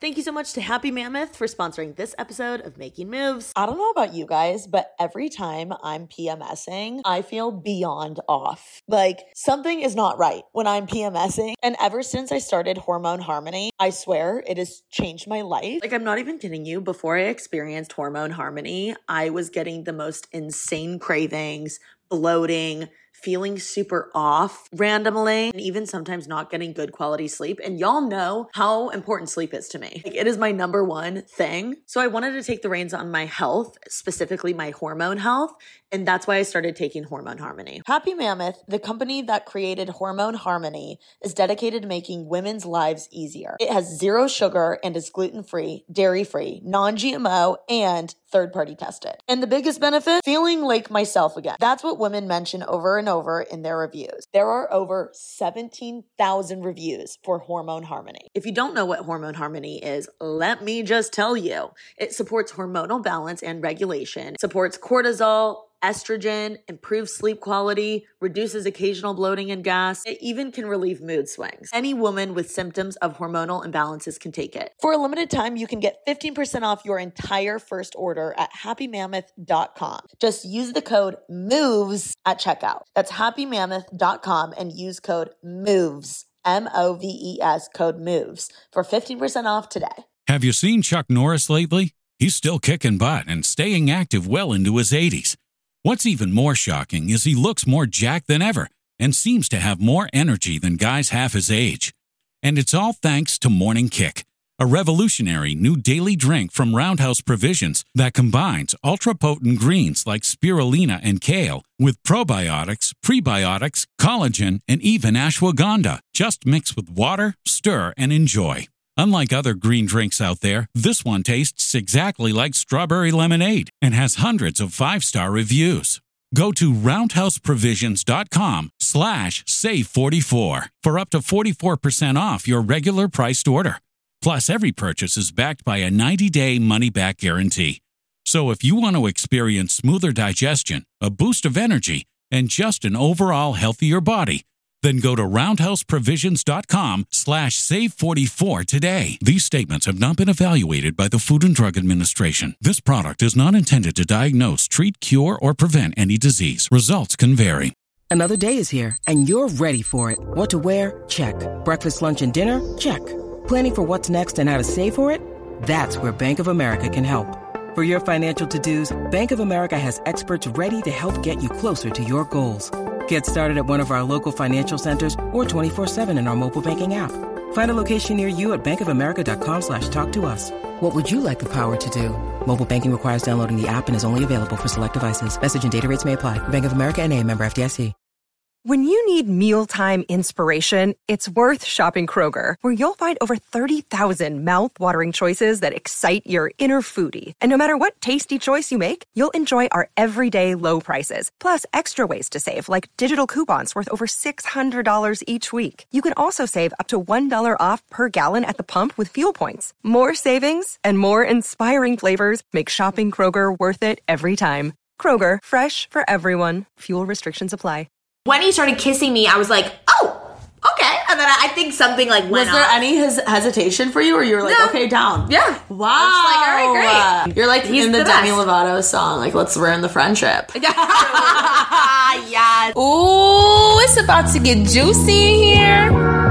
Thank you so much to Happy Mammoth for sponsoring this episode of Making Moves. I don't know about you guys, but every time I'm PMSing, I feel beyond off. Like something is not right when I'm PMSing. And ever since I started Hormone Harmony, I swear it has changed my life. Like, I'm not even kidding you. Before I experienced Hormone Harmony, I was getting the most insane cravings, bloating, feeling super off randomly, and even sometimes not getting good quality sleep. And y'all know how important sleep is to me. Like, it is my number one thing. So I wanted to take the reins on my health, specifically my hormone health. And that's why I started taking Hormone Harmony. Happy Mammoth, the company that created Hormone Harmony, is dedicated to making women's lives easier. It has 0 sugar and is gluten-free, dairy-free, non-GMO, and third-party tested. And the biggest benefit? Feeling like myself again. That's what women mention over and over in their reviews. There are over 17,000 reviews for Hormone Harmony. If you don't know what Hormone Harmony is, let me just tell you. It supports hormonal balance and regulation, supports cortisol, estrogen, improves sleep quality, reduces occasional bloating and gas. It even can relieve mood swings. Any woman with symptoms of hormonal imbalances can take it. For a limited time, you can get 15% off your entire first order at happymammoth.com. Just use the code MOVES at checkout. That's happymammoth.com and use code MOVES, M-O-V-E-S, code MOVES for 15% off today. Have you seen Chuck Norris lately? He's still kicking butt and staying active well into his 80s. What's even more shocking is he looks more jacked than ever and seems to have more energy than guys half his age. And it's all thanks to Morning Kick, a revolutionary new daily drink from Roundhouse Provisions that combines ultra-potent greens like spirulina and kale with probiotics, prebiotics, collagen, and even ashwagandha. Just mix with water, stir, and enjoy. Unlike other green drinks out there, this one tastes exactly like strawberry lemonade and has hundreds of 5-star reviews. Go to roundhouseprovisions.com/save44 for up to 44% off your regular priced order. Plus, every purchase is backed by a 90-day money-back guarantee. So if you want to experience smoother digestion, a boost of energy, and just an overall healthier body, then go to roundhouseprovisions.com/save44 today. These statements have not been evaluated by the Food and Drug Administration. This product is not intended to diagnose, treat, cure, or prevent any disease. Results can vary. Another day is here, and you're ready for it. What to wear? Check. Breakfast, lunch, and dinner? Check. Planning for what's next and how to save for it? That's where Bank of America can help. For your financial to-dos, Bank of America has experts ready to help get you closer to your goals. Get started at one of our local financial centers or 24/7 in our mobile banking app. Find a location near you at bankofamerica.com/talktous. What would you like the power to do? Mobile banking requires downloading the app and is only available for select devices. Message and data rates may apply. Bank of America N.A., member FDIC. When you need mealtime inspiration, it's worth shopping Kroger, where you'll find over 30,000 mouth-watering choices that excite your inner foodie. And no matter what tasty choice you make, you'll enjoy our everyday low prices, plus extra ways to save, like digital coupons worth over $600 each week. You can also save up to $1 off per gallon at the pump with fuel points. More savings and more inspiring flavors make shopping Kroger worth it every time. Kroger, fresh for everyone. Fuel restrictions apply. When he started kissing me, I was like, oh, okay. And then I think something like went Was there off. any hesitation for you, or you were like, No. okay, down? Yeah. Wow. I was like, all right, great. You're like He's in the the Demi best. Lovato song, like, let's ruin the friendship. Yes. Ooh, it's about to get juicy in here.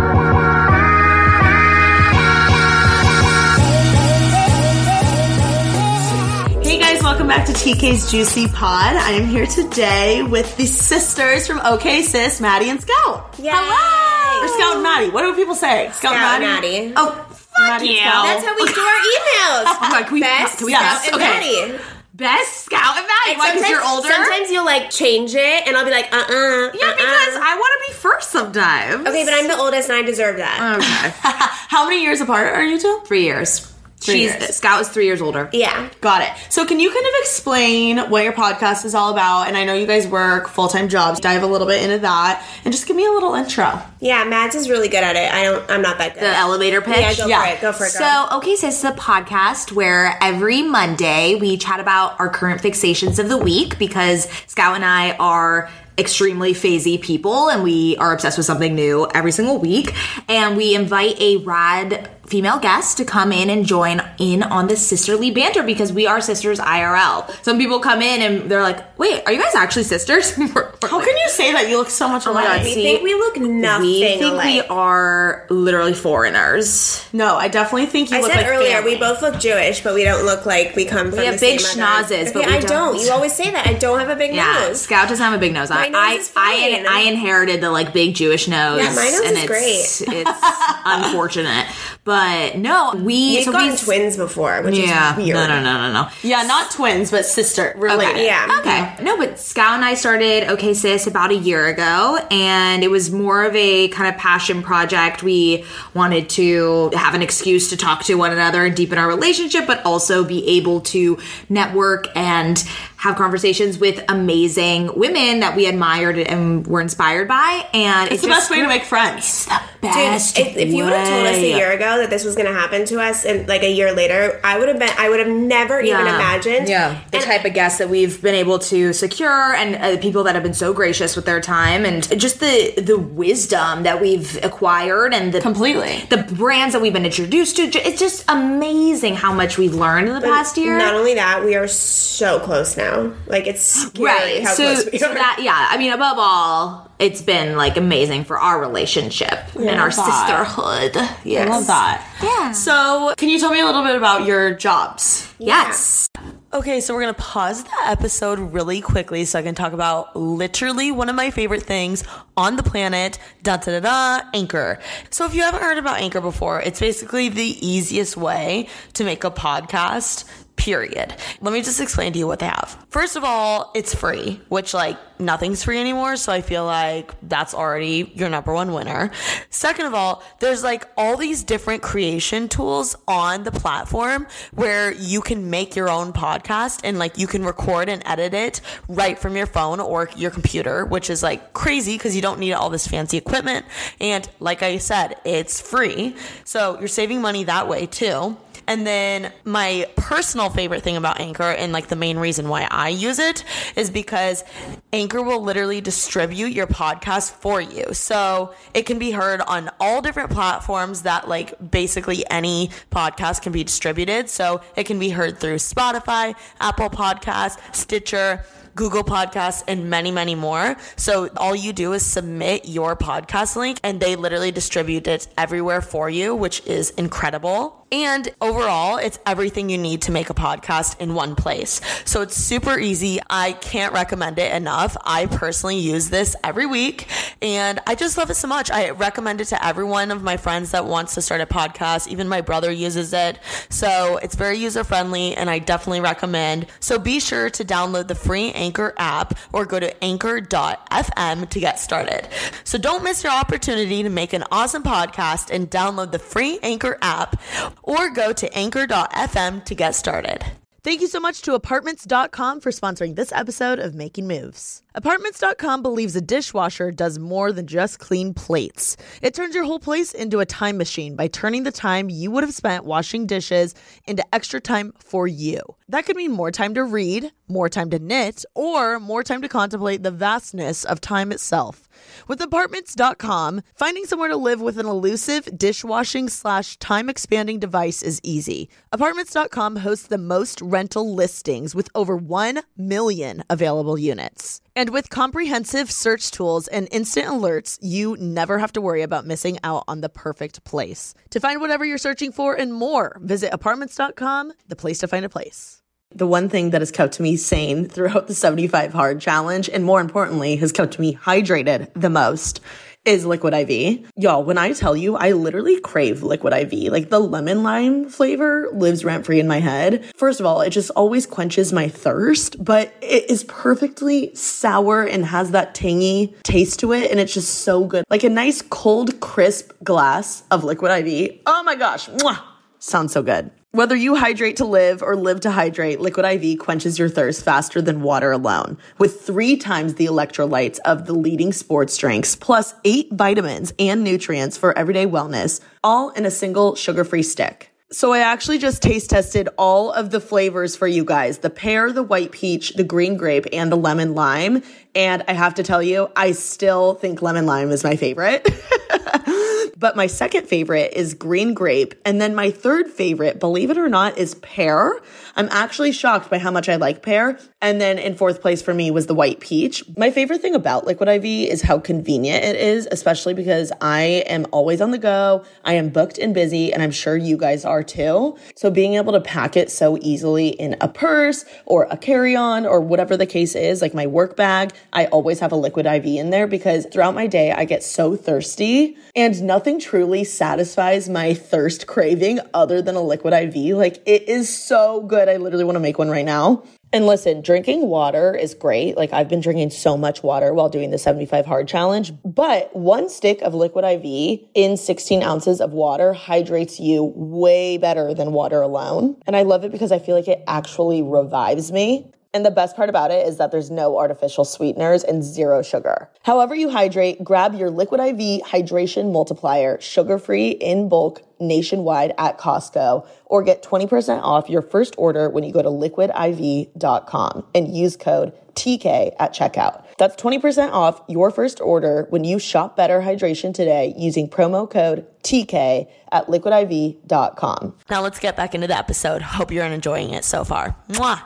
Hey guys, welcome back to TK's Juicy Pod. I am here today with the sisters from OK Sis, Maddie and Scout. Yay. Hello! Or Scout and Maddie. What do people say? Scout and Maddie. Oh, fuck Maddie and you. Scout. That's how we do our emails. Oh my God, can we, Best can we, Scout yes, and okay. Maddie. Best Scout and Maddie. And Why, because you're older? Sometimes you'll like change it, and I'll be like, Yeah, because I want to be first sometimes. Okay, but I'm the oldest, and I deserve that. Okay. How many years apart are you two? 3 years. 3 years. Scout is 3 years older. Yeah. Got it. So can you kind of explain what your podcast is all about? And I know you guys work full-time jobs. Dive a little bit into that and just give me a little intro. Yeah, Mads is really good at it. I'm not that good. The elevator pitch? Yeah, go for it. So, Okay Sis is a podcast where every Monday we chat about our current fixations of the week because Scout and I are extremely phasey people and we are obsessed with something new every single week. And we invite a rad female guests to come in and join in on this sisterly banter because we are sisters IRL. Some people come in and they're like, wait, are you guys actually sisters? How can you say that? You look so much alike. We think we look nothing We think alike. we are literally foreigners. No, I definitely think you I look said like earlier, family. we both look Jewish, but we don't look like we come from We have the same big mother. schnozzes, but yeah, we I don't. don't. You always say that. I don't have a big Yeah, nose. Scout doesn't have a big nose. My nose is fine. I inherited the like big Jewish nose. Yeah, my nose and is great. It's unfortunate, but no, We've gotten twins before, which is weird. No. Yeah, not twins, but sister. Related. Okay. Yeah. Okay. No, but Scout and I started OK Sis about a year ago, and it was more of a kind of passion project. We wanted to have an excuse to talk to one another and deepen our relationship, but also be able to network and have conversations with amazing women that we admired and were inspired by. And It's the best way to make friends. best Dude, if you would have told us a year ago that this was going to happen to us, and like a year later, I would have never even imagined. Yeah, the type of guests that we've been able to secure, and people that have been so gracious with their time, and just the wisdom that we've acquired, and the brands that we've been introduced to. It's just amazing how much we've learned in the past year. Not only that, we are so close now. Like, it's scary how close we are. I mean, above all, it's been like amazing for our relationship and our sisterhood. Yes. I love that. Yeah. So, can you tell me a little bit about your jobs? Yes. Okay, so we're going to pause the episode really quickly so I can talk about literally one of my favorite things on the planet, Anchor. So if you haven't heard about Anchor before, it's basically the easiest way to make a podcast, period. Let me just explain to you what they have. First of all, it's free, which like nothing's free anymore. So I feel like that's already your number one winner. Second of all, there's like all these different creation tools on the platform where you can make your own podcast and like you can record and edit it right from your phone or your computer, which is like crazy because you don't need all this fancy equipment. And like I said, it's free. So you're saving money that way too. And then my personal favorite thing about Anchor, and like the main reason why I use it, is because Anchor will literally distribute your podcast for you. So it can be heard on all different platforms that like basically any podcast can be distributed. So it can be heard through Spotify, Apple Podcasts, Stitcher, Google Podcasts, and many, many more. So all you do is submit your podcast link and they literally distribute it everywhere for you, which is incredible. And overall, it's everything you need to make a podcast in one place. So it's super easy. I can't recommend it enough. I personally use this every week and I just love it so much. I recommend it to every one of my friends that wants to start a podcast. Even my brother uses it. So it's very user friendly and I definitely recommend. So be sure to download the free Anchor app or go to anchor.fm to get started. So don't miss your opportunity to make an awesome podcast and download the free Anchor app or go to anchor.fm to get started. Thank you so much to Apartments.com for sponsoring this episode of Making Moves. Apartments.com believes a dishwasher does more than just clean plates. It turns your whole place into a time machine by turning the time you would have spent washing dishes into extra time for you. That could mean more time to read, more time to knit, or more time to contemplate the vastness of time itself. With Apartments.com, finding somewhere to live with an elusive dishwashing/time expanding device is easy. Apartments.com hosts the most rental listings with over 1 million available units. And with comprehensive search tools and instant alerts, you never have to worry about missing out on the perfect place. To find whatever you're searching for and more, visit Apartments.com, the place to find a place. The one thing that has kept me sane throughout the 75 Hard Challenge, and more importantly, has kept me hydrated the most, is Liquid IV. Y'all, when I tell you, I literally crave Liquid IV. Like, the lemon lime flavor lives rent-free in my head. First of all, it just always quenches my thirst, but it is perfectly sour and has that tangy taste to it, and it's just so good. Like a nice, cold, crisp glass of Liquid IV. Oh my gosh. Mwah! Sounds so good. Whether you hydrate to live or live to hydrate, Liquid IV quenches your thirst faster than water alone. With 3 times the electrolytes of the leading sports drinks, plus 8 vitamins and nutrients for everyday wellness, all in a single sugar-free stick. So I actually just taste tested all of the flavors for you guys. The pear, the white peach, the green grape, and the lemon lime. And I have to tell you, I still think lemon lime is my favorite. But my second favorite is green grape. And then my third favorite, believe it or not, is pear. I'm actually shocked by how much I like pear. And then in fourth place for me was the white peach. My favorite thing about Liquid IV is how convenient it is, especially because I am always on the go. I am booked and busy, and I'm sure you guys are too. So being able to pack it so easily in a purse or a carry-on or whatever the case is, like my work bag, I always have a Liquid IV in there because throughout my day, I get so thirsty and nothing truly satisfies my thirst craving other than a Liquid IV. Like, it is so good. I literally want to make one right now. And listen, drinking water is great. Like, I've been drinking so much water while doing the 75 Hard Challenge, but one stick of Liquid IV in 16 ounces of water hydrates you way better than water alone. And I love it because I feel like it actually revives me. And the best part about it is that there's no artificial sweeteners and zero sugar. However you hydrate, grab your Liquid IV Hydration Multiplier, sugar-free in bulk nationwide at Costco, or get 20% off your first order when you go to liquidiv.com and use code TK at checkout. That's 20% off your first order when you shop Better Hydration today using promo code TK at liquidiv.com. Now let's get back into the episode. Hope you're enjoying it so far. Mwah.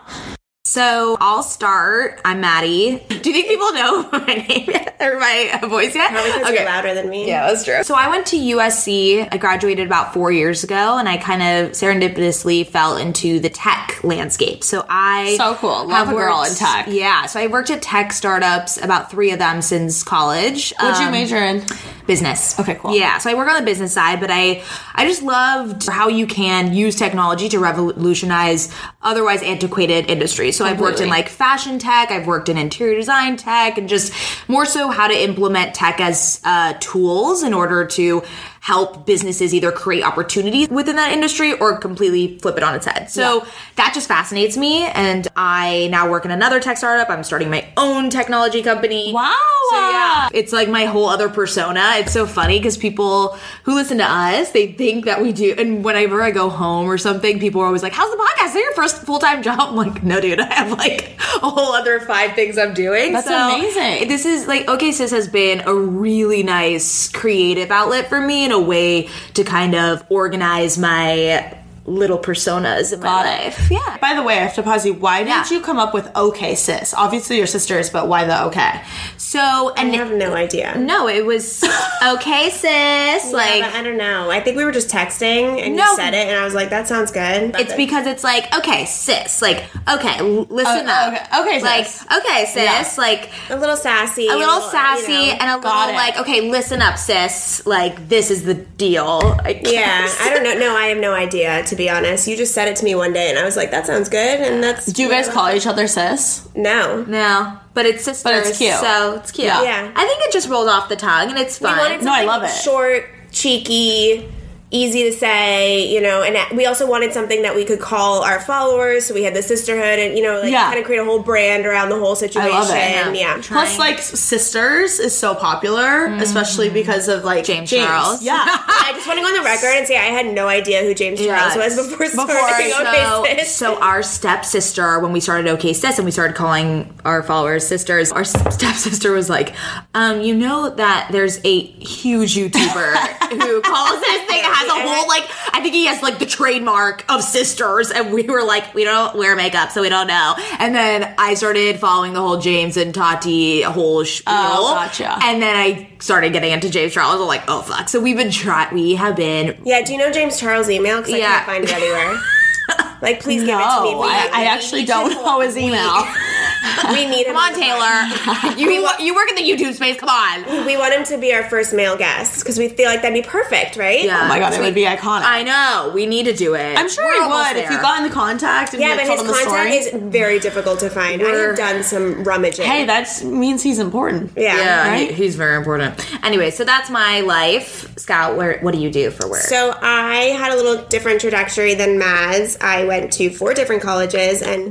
So I'll start. I'm Maddie. Do you think people know my name yet? Or my voice yet? Probably because you're louder than me. Yeah, that's true. So I went to USC. I graduated about 4 years ago, and I kind of serendipitously fell into the tech landscape. So cool. Love a girl in tech. Yeah. So I worked at tech startups, about 3 of them since college. What'd you major in? Business. Okay, cool. Yeah. So I work on the business side, but I just loved how you can use technology to revolutionize otherwise antiquated industries. So I've worked in like fashion tech, I've worked in interior design tech, and just more so how to implement tech as tools in order to help businesses either create opportunities within that industry or completely flip it on its head. So that just fascinates me. And I now work in another tech startup. I'm starting my own technology company. Wow. So yeah, it's like my whole other persona. It's so funny because people who listen to us, they think that we do. And whenever I go home or something, people are always like, how's the podcast? Is that your first full-time job? I'm like, no, dude, I have like a whole other 5 things I'm doing. That's amazing. This is like, OK Sis has been a really nice creative outlet for me and a way to kind of organize my little personas in my life. Yeah. By the way, I have to pause you. Why did you come up with OK Sis? Obviously your sisters, but why the OK? So, and I have no idea. No, it was OK Sis. Like, I don't know. I think we were just texting and you said it and I was like, that sounds good. It's because it's like, okay, sis. Like, okay, listen up. Okay, like, sis. Okay, sis. Yeah. Like, a little sassy. A little sassy and a little like, okay, listen up, sis. Like, this is the deal. Yeah, I don't know. No, I have no idea, to be honest. You just said it to me one day and I was like, that sounds good. And that's... Do you guys call each other sis? No. But it's sisters. But it's cute. So it's cute. Yeah. I think it just rolled off the tongue and it's fun. I love it. Short, cheeky, easy to say, you know, and we also wanted something that we could call our followers, so we had the sisterhood and, you know, like kind of create a whole brand around the whole situation. I love it. Yeah. Plus, like, sisters is so popular, especially because of, like, James Charles. Yeah. I just want to go on the record and say I had no idea who James Charles was before starting OK Sis. So our stepsister, when we started OK Sis and we started calling our followers sisters, our stepsister was like, you know that there's a huge YouTuber who calls this thing, has a whole, like, I think he has, like, the trademark of sisters, and we were like, we don't wear makeup, so we don't know. And then I started following the whole James and Tati whole spiel. Oh, gotcha. And then I started getting into James Charles. I'm like, oh, fuck. So we have been... Yeah, do you know James Charles' email? Because I can't find it anywhere. Like, please give it to me. I actually don't know his email. We need him. Come on, Taylor. You work in the YouTube space. Come on. We want him to be our first male guest because we feel like that'd be perfect, right? Yeah. Oh my god, it would be iconic. I know. We need to do it. I'm sure he would if you got in the contact and but his contact is very difficult to find. I have done some rummaging. Hey, that means he's important. Yeah. Right? He's very important. Anyway, so that's my life. Scout, what do you do for work? So I had a little different trajectory than Mads. I went to 4 different colleges and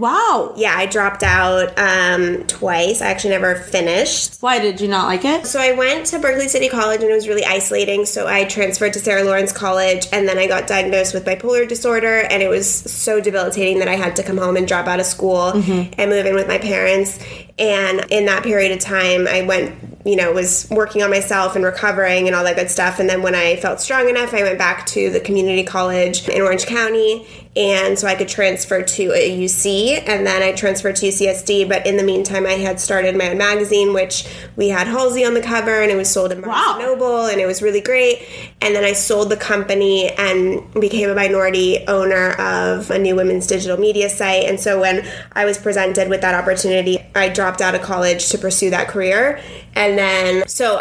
I dropped out twice. I actually never finished. Why did you not like it? So I went to Berkeley City College and it was really isolating, so I transferred to Sarah Lawrence College and then I got diagnosed with bipolar disorder and it was so debilitating that I had to come home and drop out of school and move in with my parents. And in that period of time I went was working on myself and recovering and all that good stuff. And then when I felt strong enough, I went back to the community college in Orange County, and so I could transfer to a UC, and then I transferred to UCSD. But in the meantime, I had started my own magazine, which we had Halsey on the cover, and it was sold in Barnes & Noble, and it was really great. And then I sold the company and became a minority owner of a new women's digital media site. And so when I was presented with that opportunity, I dropped out of college to pursue that career. And then, so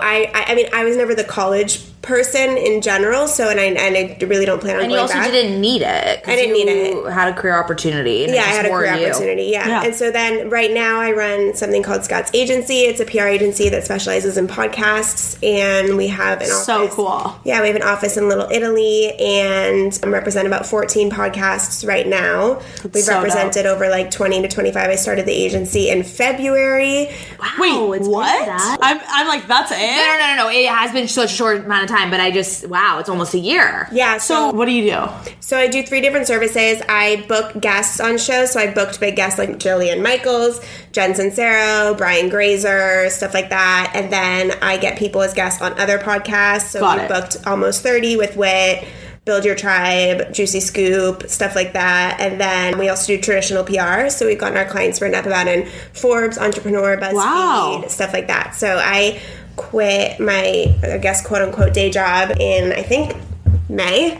I was never the college person in general, so and I really don't plan on going back. And you also didn't need it. I didn't need it. Had a career opportunity. Yeah, I had a career opportunity, yeah. And so then right now I run something called Scott's Agency. It's a PR agency that specializes in podcasts, and we have an office. So cool. Yeah, we have an office in Little Italy, and I represent about 14 podcasts right now. We've represented over like 20 to 25. I started the agency in February. Wow. Wait, what? I'm like, that's it? No. It has been such a short amount of time, but it's almost a year. Yeah. So what do you do? So I do 3 different services. I book guests on shows. So I booked big guests like Jillian Michaels, Jen Sincero, Brian Grazer, stuff like that. And then I get people as guests on other podcasts. So we booked almost 30 with Wit, Build Your Tribe, Juicy Scoop, stuff like that. And then we also do traditional PR. So we've gotten our clients written up about in Forbes, Entrepreneur, BuzzFeed, stuff like that. So I quit my, I guess, quote-unquote day job in, I think, May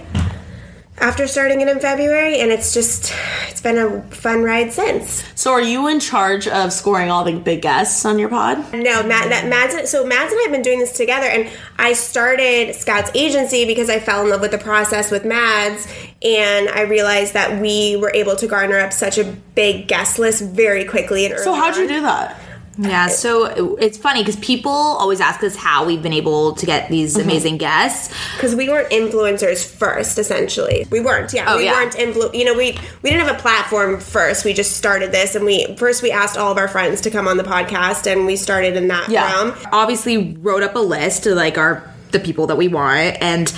after starting it in February, and it's been a fun ride since. So are you in charge of scoring all the big guests on your pod? No, Mads and I have been doing this together, and I started Scott's Agency because I fell in love with the process with Mads, and I realized that we were able to garner up such a big guest list very quickly and early So how'd you on. do that? Yeah, so it's funny because people always ask us how we've been able to get these amazing guests. Because we weren't influencers first, essentially. We weren't, we weren't we didn't have a platform first. We just started this, and we asked all of our friends to come on the podcast, and we started in that realm. Obviously wrote up a list of like the people that we want, and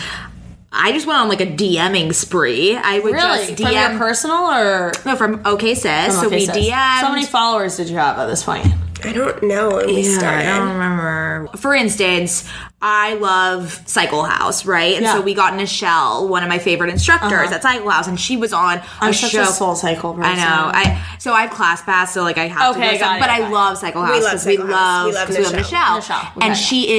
I just went on like a DMing spree. I would just DM. From your personal or? No, from OK Sis. So we DM'd. How many followers did you have at this point? I don't know when we started. I don't remember. For instance, I love Cycle House, right? And so we got Nichelle, one of my favorite instructors at Cycle House, and she was on I'm a such show. a Soul Cycle person. I know. So I have Class Pass, so like I have to go some, but I love Cycle House because we love Nichelle. And she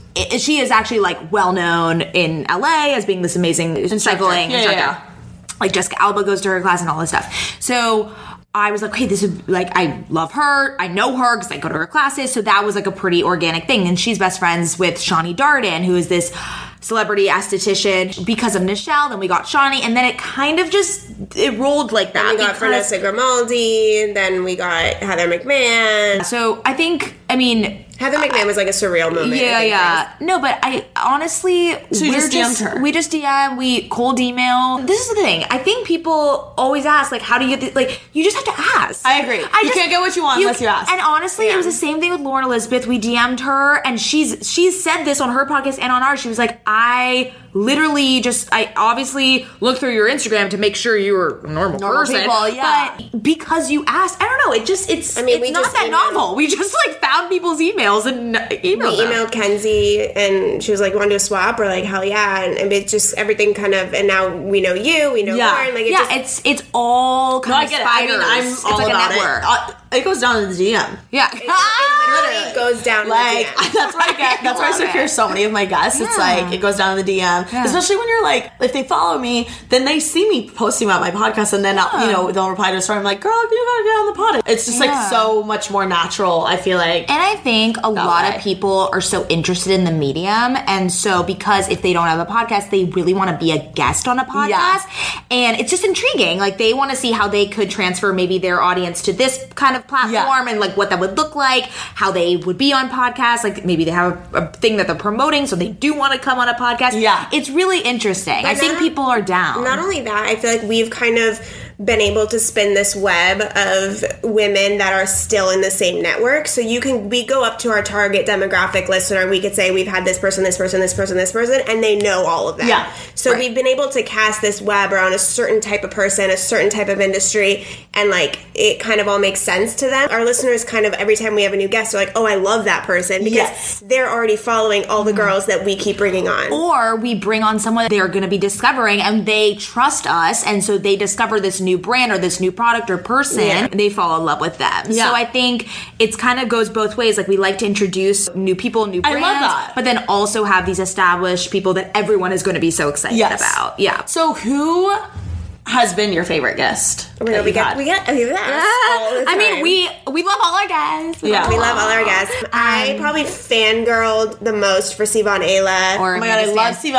is actually like well known in LA as being this amazing cycling instructor. Yeah. Like Jessica Alba goes to her class and all this stuff. So I was like, okay, this is like, I love her. I know her because I go to her classes. So that was like a pretty organic thing. And she's best friends with Shani Darden, who is this celebrity esthetician. Because of Nichelle, then we got Shani, and then it kind of it rolled like that. Then we got Vanessa Grimaldi, then we got Heather McMahon. So Heather McMahon was like a surreal moment. Yeah. No, but I honestly... So you just DM'd her? We just DM, we cold email. This is the thing. I think people always ask, like, how do you get... you just have to ask. I agree. You can't get what you want unless you ask. And honestly, it was the same thing with Lauren Elizabeth. We DM'd her, and she's said this on her podcast and on ours. She was like, I literally I obviously looked through your Instagram to make sure you were a normal person. People, yeah. But because you asked, I don't know, it's not that novel. We just found people's emails and emailed them. We emailed Kenzie, and she was like, "Want to do a swap?" We're like, "Hell yeah!" And it's just everything kind of. And now we know you, we know Lauren. It's all kind of spiders. I'm all about it. It goes down in the DM. Yeah, it literally goes down. In the DM. That's why I get. That's why I secure so many of my guests. It's like it goes down in the DM, especially when you're like, if they follow me, then they see me posting about my podcast, and then they'll reply to a story. I'm like, girl, you gotta get on the pod. It's just so much more natural. I feel like, and I think a lot of people are so interested in the medium, and so because if they don't have a podcast, they really want to be a guest on a podcast, and it's just intriguing. Like they want to see how they could transfer maybe their audience to this kind of platform and like what that would look like, how they would be on podcasts. Like maybe they have a thing that they're promoting, so they do want to come on a podcast. Yeah, it's really interesting. I think people are down. Not only that, I feel like we've kind of been able to spin this web of women that are still in the same network. So we go up to our target demographic listener, we could say we've had this person, this person, this person, this person, and they know all of them. Yeah. So we've been able to cast this web around a certain type of person, a certain type of industry, and like it kind of all makes sense to them. Our listeners kind of, every time we have a new guest, they're like, oh, I love that person, because they're already following all the girls that we keep bringing on. Or we bring on someone they're going to be discovering and they trust us, and so they discover this new brand or this new product or person, and they fall in love with them. So I think it's kind of goes both ways. Like, we like to introduce new people, new brands, I love that. but then also have these established people that everyone is going to be so excited about. Yeah. So who has been your favorite guest? Oh my God, we get all the time. I mean, we love all our guys. We love all our guests. I probably fangirled the most for Sivan Ayla. Or Oh my God, I love Sivan.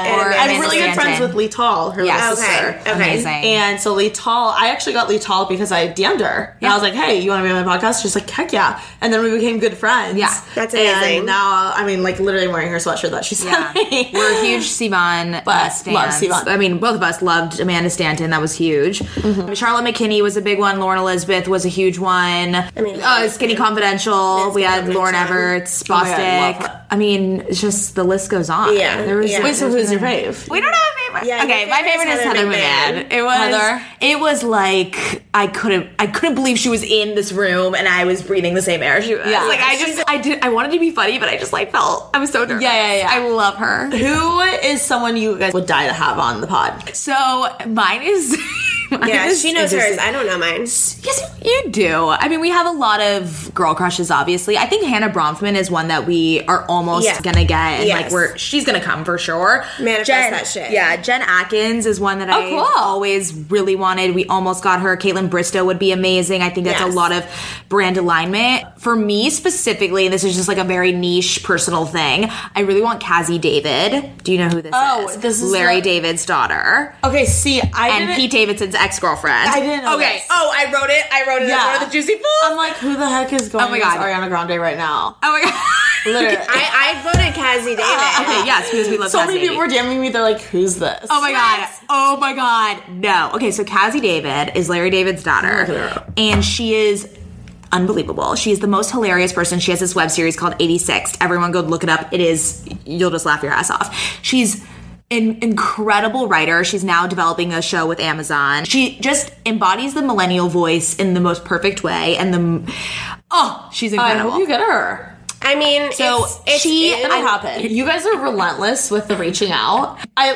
I'm really good friends with Lee Tall, her little sister. Okay. Amazing. And so Lee Tall, I actually got Lee Tall because I DM'd her. And I was like, hey, you want to be on my podcast? She's like, heck yeah. And then we became good friends. Yeah. That's amazing. And now, I mean, like, literally wearing her sweatshirt that she sent me. We're huge Sivan stans. Love Sivan. I mean, both of us loved Amanda Stanton. That was huge. Charlotte McKinney was a big one. Lauren Elizabeth was a huge one. I mean, Skinny Confidential. We had Lauren Everts, Bostic. I mean, it's just, the list goes on. Yeah. Wait, so who's your fave? We don't have a favorite. Yeah, okay, your my favorite is Heather McMahon. It was Heather? It was like I couldn't believe she was in this room and I was breathing the same air she was. Yeah. Like, I wanted to be funny, but I just like felt, I was so nervous. Yeah. I love her. Who is someone you guys would die to have on the pod? So mine is. Yeah, she knows hers. I don't know mine. Yes, you do. I mean, we have a lot of girl crushes, obviously. I think Hannah Bronfman is one that we are almost gonna get. And like, she's gonna come for sure. Manifest that shit. Yeah, Jen Atkins is one that I always really wanted. We almost got her. Caitlin Bristow would be amazing. I think that's a lot of brand alignment. For me specifically, this is just like a very niche personal thing, I really want Cassie David. Do you know who this is? This is Larry David's daughter. Okay, see, and Pete Davidson's ex-girlfriend. I didn't know Okay. this. Oh, I wrote it as one of the juicy fools. I'm like, who the heck is going my God. against Ariana Grande right now? Oh my God. Literally. I voted Cassie David. Okay, yes, because we love So Cassie. many people were DMing me, they're like, who's this? Oh my God. Oh my God. No. Okay, so Cassie David is Larry David's daughter. And she is unbelievable. She is the most hilarious person. She has this web series called 86. Everyone go look it up. It is, you'll just laugh your ass off. She's an incredible writer. She's now developing a show with Amazon. She just embodies the millennial voice in the most perfect way. And she's incredible. I hope you get her. I mean, So I happen. You guys are relentless with the reaching out.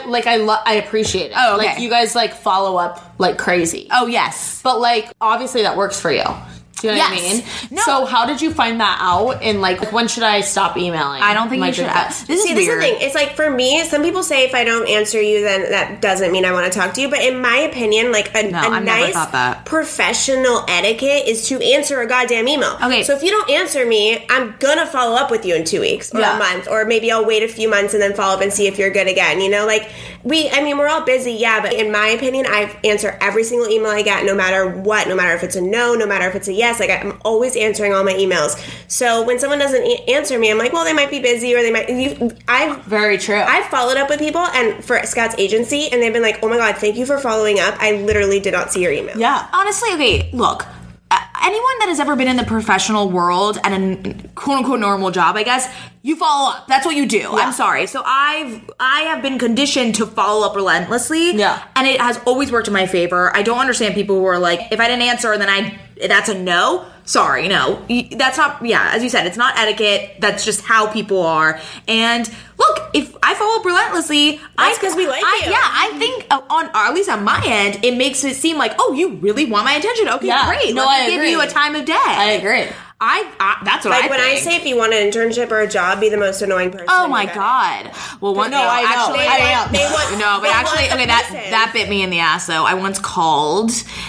I appreciate it. Oh, okay. Like, you guys like follow up like crazy. Oh, yes. But like, obviously that works for you. Do you know what I mean? No. So how did you find that out? And like, when should I stop emailing? I don't think you should. This is This is weird. the thing. It's like, for me, some people say if I don't answer you, then that doesn't mean I want to talk to you. But in my opinion, like a I've never nice thought that. professional etiquette is to answer a goddamn email. Okay. So if you don't answer me, I'm gonna follow up with you in 2 weeks or a month, or maybe I'll wait a few months and then follow up and see if you're good again. You know, like we're all busy, but in my opinion, I answer every single email I get, no matter what, no matter if it's a no matter if it's a yes. Like, I'm always answering all my emails. So when someone doesn't answer me, I'm like, well, they might be busy, or they might. Very true. I've followed up with people, and for Scott's agency, and they've been like, oh my God, thank you for following up. I literally did not see your email. Yeah. Honestly, okay, look. Anyone that has ever been in the professional world and a quote-unquote normal job, I guess, you follow up. That's what you do. I'm sorry. So I have been conditioned to follow up relentlessly. Yeah. And it has always worked in my favor. I don't understand people who are like, if I didn't answer, then that's a no. Sorry, no. That's not, as you said, it's not etiquette. That's just how people are. And look, if I follow up relentlessly, that's because we like you. Yeah, I think at least on my end, it makes it seem like, oh, you really want my attention. Okay, great. No, Let me I give agree. you a time of day. I agree. That's what Like, I when think. I say if you want an internship or a job, be the most annoying person. Oh my God. Well, one. No, I know. Actually, I am. They want, no, but they actually, want okay, the person. that bit me in the ass though. I once called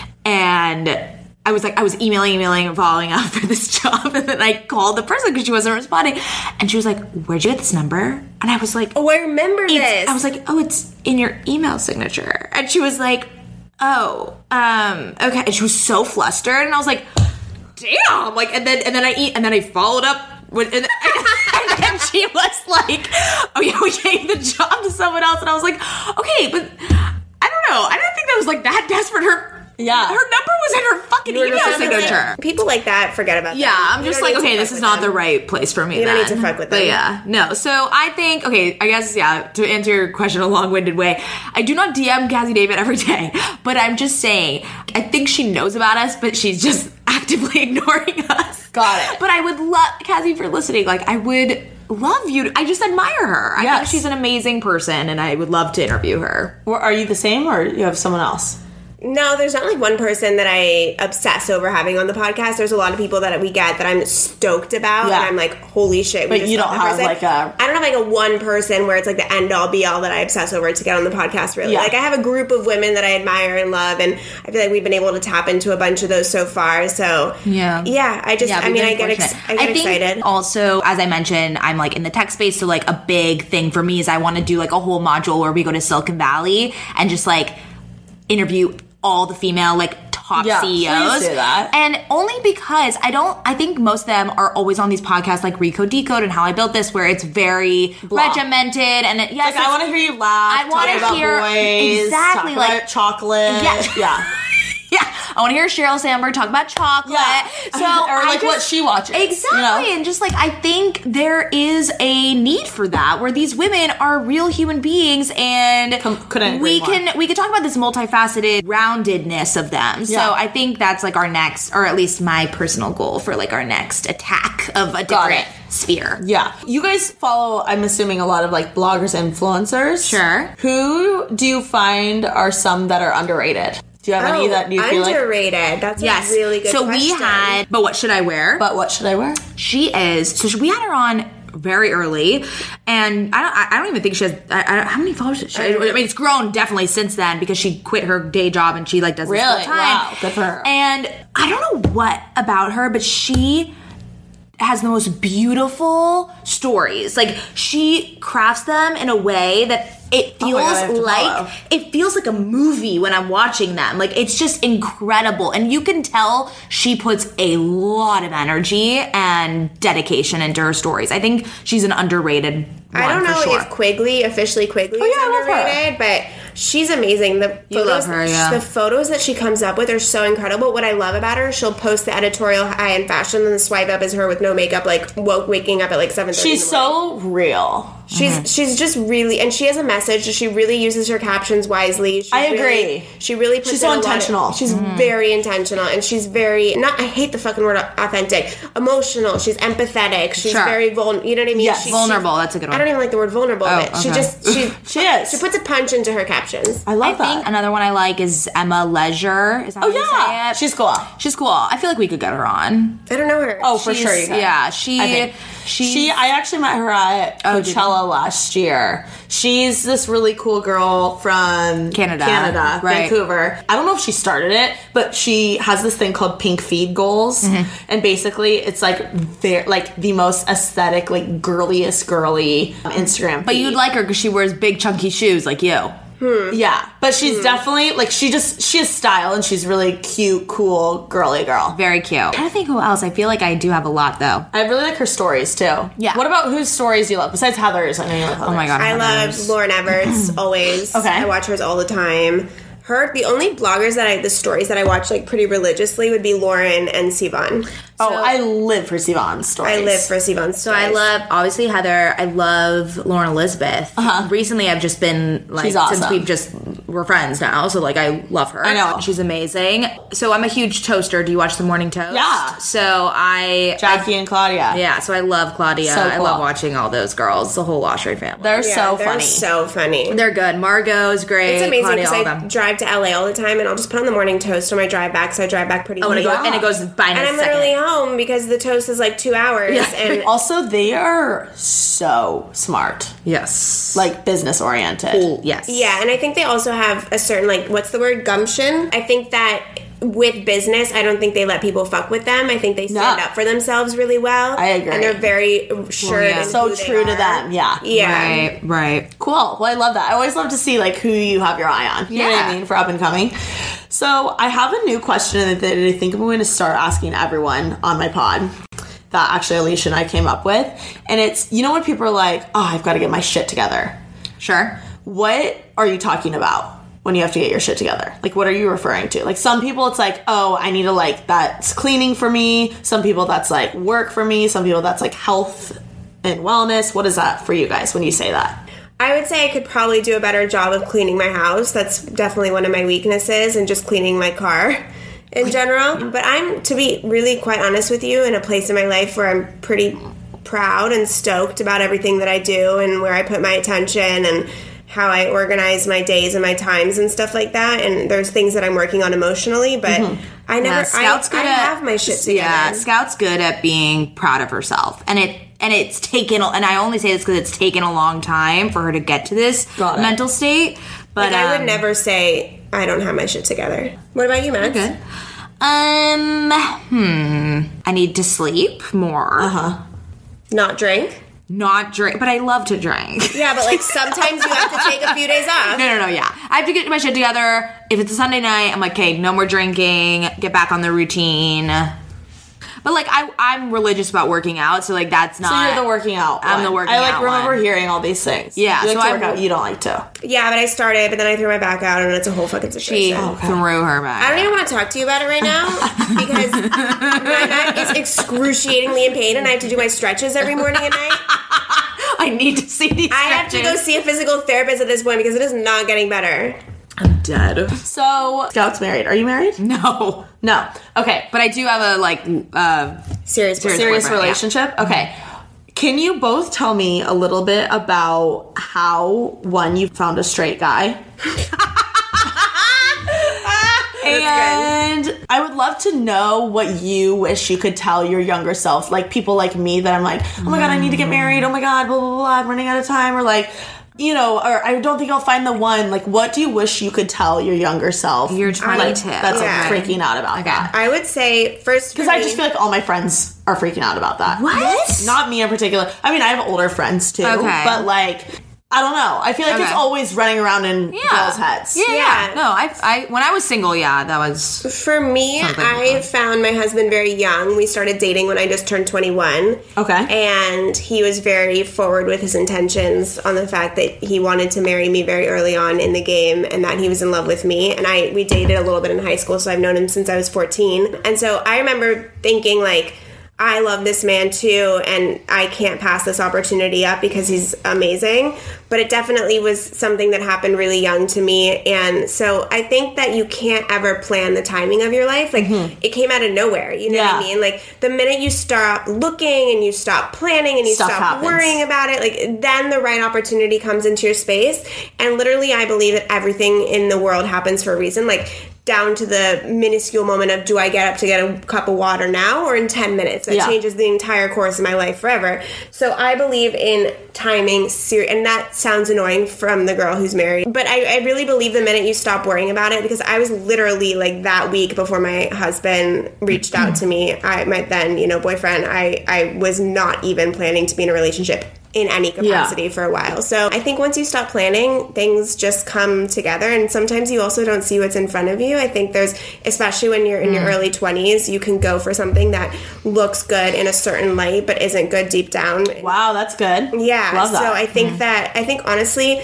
and I was emailing and following up for this job, and then I called the person because she wasn't responding, and she was like, "Where'd you get this number?" And I was like, Oh, I remember this. I was like, "Oh, it's in your email signature," and she was like, "Oh, okay," and she was so flustered, and I was like, "Damn!" Like, and then I followed up with, and she was like, "Oh yeah, we gave the job to someone else," and I was like, "Okay, but I don't know. I don't think that was like that desperate Yeah. Her number was in her fucking email signature. People like that forget about Yeah, that. I'm just like, okay, this is not the right place for me. You don't then. need to fuck with them. But yeah, no. So I think, okay, I guess, yeah, to answer your question a long-winded way, I do not DM Cassie David every day, but I'm just saying, I think she knows about us, but she's just actively ignoring us. Got it. But I would love, Cassie, for listening, like, I would love you. I just admire her. I think she's an amazing person, and I would love to interview her. Or are you the same, or you have someone else? No, there's not like one person that I obsess over having on the podcast. There's a lot of people that we get that I'm stoked about, and I'm like, holy shit. But you don't have like a... I don't have like a one person where it's like the end all be all that I obsess over to get on the podcast, really. Like, I have a group of women that I admire and love, and I feel like we've been able to tap into a bunch of those so far. So, I get excited. Also, as I mentioned, I'm like in the tech space, so like a big thing for me is I want to do like a whole module where we go to Silicon Valley and just like interview all the female like top CEOs. Please do that. And only because I think most of them are always on these podcasts like Recode Decode and How I Built This, where it's very regimented and like I want to hear you laugh. I want to hear boys, exactly talk like about chocolate. Yeah, I want to hear Sheryl Sandberg talk about chocolate. Yeah. So or like what she watches. Exactly. And just like, I think there is a need for that where these women are real human beings and we can talk about this multifaceted roundedness of them. So I think that's like our next, or at least my personal goal for like our next attack of a different sphere. Yeah. You guys follow, I'm assuming, a lot of like bloggers, influencers. Sure. Who do you find are some that are underrated? Do you have any that you feel like underrated? That's a really good question. We had, but what should I wear? She is. So we had her on very early, and I don't even think she has. How many followers? I mean, it's grown definitely since then because she quit her day job and she like does this full time. Wow, good for her. And I don't know what about her, but she has the most beautiful stories. Like, she crafts them in a way that it feels like a movie when I'm watching them. Like, it's just incredible. And you can tell she puts a lot of energy and dedication into her stories. I think she's an underrated one. I don't know if Quigley is underrated, but she's amazing. The photos that she comes up with are so incredible. What I love about her, she'll post the editorial High in Fashion, and the swipe up is her with no makeup, like waking up at like 7:30. She's so real. She's just really, and she has a message. She really uses her captions wisely. I agree. She really puts she's so intentional. She's very intentional, and she's very I hate the fucking word authentic. Emotional. She's empathetic. She's very vulnerable. You know what I mean? Yes, vulnerable. That's a good one. I don't even like the word vulnerable, but she puts a punch into her captions. I love that. I think another one I like is Emma Leisure. Is that how you say it? She's cool. She's cool. I feel like we could get her on. I don't know her. Oh, for sure you can. Yeah, I actually met her at Coachella last year. She's this really cool girl from Canada, Vancouver. I don't know if she started it, but she has this thing called Pink Feed Goals, and basically it's like the most aesthetic, like girliest girly Instagram feed. But you'd like her because she wears big chunky shoes like you. Yeah, but she's definitely like she has style, and she's really cute, cool, girly girl. Very cute. I'm trying to think who else. I feel like I do have a lot though. I really like her stories too. Yeah. What about whose stories do you love besides Heather's? I know you love Heather's. Oh my god, I love Lauren Everts always. Okay, I watch hers all the time. The only bloggers the stories that I watch like pretty religiously would be Lauren and Sivan. I live for Sivan's stories. I live for Sivan's stories. So I love, obviously, Heather. I love Lauren Elizabeth. Recently, I've just been like, she's awesome. Since we're friends now, so like I love her. I know. She's amazing. So I'm a huge toaster. Do you watch The Morning Toast? Yeah. So Jackie and Claudia. Yeah, so I love Claudia. So cool. I love watching all those girls, the whole Washray family. They're so funny. They're good. Margot's great. It's amazing Claudia, because I drive to LA all the time, and I'll just put on The Morning Toast on my drive back, so I drive back pretty late. And it goes by in a second. And I'm literally home because the toast is like 2 hours. Yeah. And also, they are so smart. Yes. Like business oriented. Cool. Yes. Yeah, and I think they also have a certain like, what's the word? Gumption. I think that with business, I don't think they let people fuck with them. I think they stand up for themselves really well. I agree. And they're very sure in so who they true are. to them. Yeah. Right. Cool. Well, I love that. I always love to see like who you have your eye on. You know what I mean? For up and coming. So I have a new question that I think I'm going to start asking everyone on my pod that actually Alicia and I came up with. And it's, you know when people are like, oh, I've got to get my shit together. Sure. What are you talking about? when you have to get your shit together? Like, what are you referring to? Like, some people it's like, oh, I need to, like, that's cleaning for me. Some people that's like work for me. Some people that's like health and wellness. What is that for you guys when you say that? I would say I could probably do a better job of cleaning my house. That's definitely one of my weaknesses, and just cleaning my car in general. But I'm, to be really quite honest with you, in a place in my life where I'm pretty proud and stoked about everything that I do and where I put my attention and how I organize my days and my times and stuff like that. And there's things that I'm working on emotionally, but I never, I have my shit together. Yeah, Scout's good at being proud of herself. And it's taken, and I only say this because it's taken a long time for her to get to this mental state. But like, I would never say I don't have my shit together. What about you, Max? Good. I need to sleep more. Not drink? Not drink, but I love to drink. Yeah, but like sometimes you have to take a few days off. No, yeah. I have to get my shit together. If it's a Sunday night, I'm like, okay, no more drinking, get back on the routine. But like, I'm religious about working out, so like that's not. So you're the working out. I'm the working out. I like remember hearing all these things. Yeah, you like so to work out. You don't like to. Yeah, but I started, but then I threw my back out, and it's a whole fucking situation. She threw her back. I don't even want to talk to you about it right now because my back is excruciatingly in pain, and I have to do my stretches every morning and night. I need to see these. I have to go see a physical therapist at this point because it is not getting better. I'm dead. So, Scout's married. Are you married? No. Okay, but I do have a like serious relationship. Yeah. Okay. Can you both tell me a little bit about how, one, you found a straight guy? And I would love to know what you wish you could tell your younger self. Like, people like me that I'm like, oh my God, I need to get married. Oh my God, blah, blah, blah, I'm running out of time. Or like, you know, or I don't think I'll find the one. Like, what do you wish you could tell your younger self? You're 22. That's like freaking out about that. I would say first, because I just feel like all my friends are freaking out about that. What? Not me in particular. I mean, I have older friends too. Okay. But like, I don't know. I feel like it's always running around in girls' heads. Yeah. No, I when I was single, that was... For me, I found my husband very young. We started dating when I just turned 21. Okay. And he was very forward with his intentions on the fact that he wanted to marry me very early on in the game and that he was in love with me. And we dated a little bit in high school, so I've known him since I was 14. And so I remember thinking, like, I love this man too, and I can't pass this opportunity up because he's amazing. But it definitely was something that happened really young to me. And so I think that you can't ever plan the timing of your life. Like, it came out of nowhere. You know what I mean? Like, the minute you stop looking and you stop planning and you stop worrying about it, like, then the right opportunity comes into your space. And literally, I believe that everything in the world happens for a reason. Like, down to the minuscule moment of, do I get up to get a cup of water now or in 10 minutes? That changes the entire course of my life forever. So I believe in timing, and that sounds annoying from the girl who's married, but I really believe the minute you stop worrying about it, because I was literally like that week before my husband reached out to me, my then, boyfriend, I was not even planning to be in a relationship in any capacity for a while. So I think once you stop planning, things just come together, and sometimes you also don't see what's in front of you. I think there's, especially when you're in your early 20s, you can go for something that looks good in a certain light but isn't good deep down. Wow, that's good. Yeah. Love that. So I think honestly,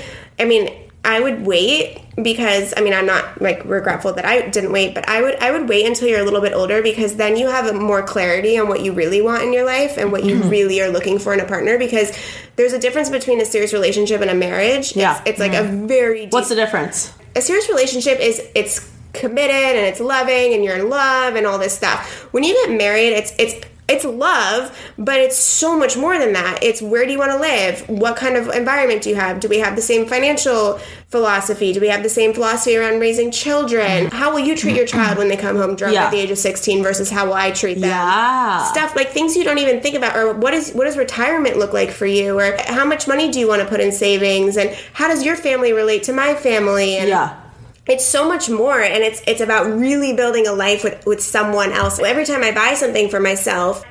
I would wait because, I'm not like regretful that I didn't wait, but I would wait until you're a little bit older, because then you have more clarity on what you really want in your life and what you really are looking for in a partner, because there's a difference between a serious relationship and a marriage. Yeah. It's like a very deep... What's the difference? A serious relationship is, it's committed and it's loving and you're in love and all this stuff. When you get married, it's love, but it's so much more than that. It's, where do you want to live? What kind of environment do you have? Do we have the same financial philosophy? Do we have the same philosophy around raising children? How will you treat your child when they come home drunk at the age of 16 versus how will I treat them? Yeah. Stuff like things you don't even think about, or what does retirement look like for you? Or how much money do you want to put in savings? And how does your family relate to my family? And it's so much more, and it's about really building a life with someone else. Every time I buy something for myself,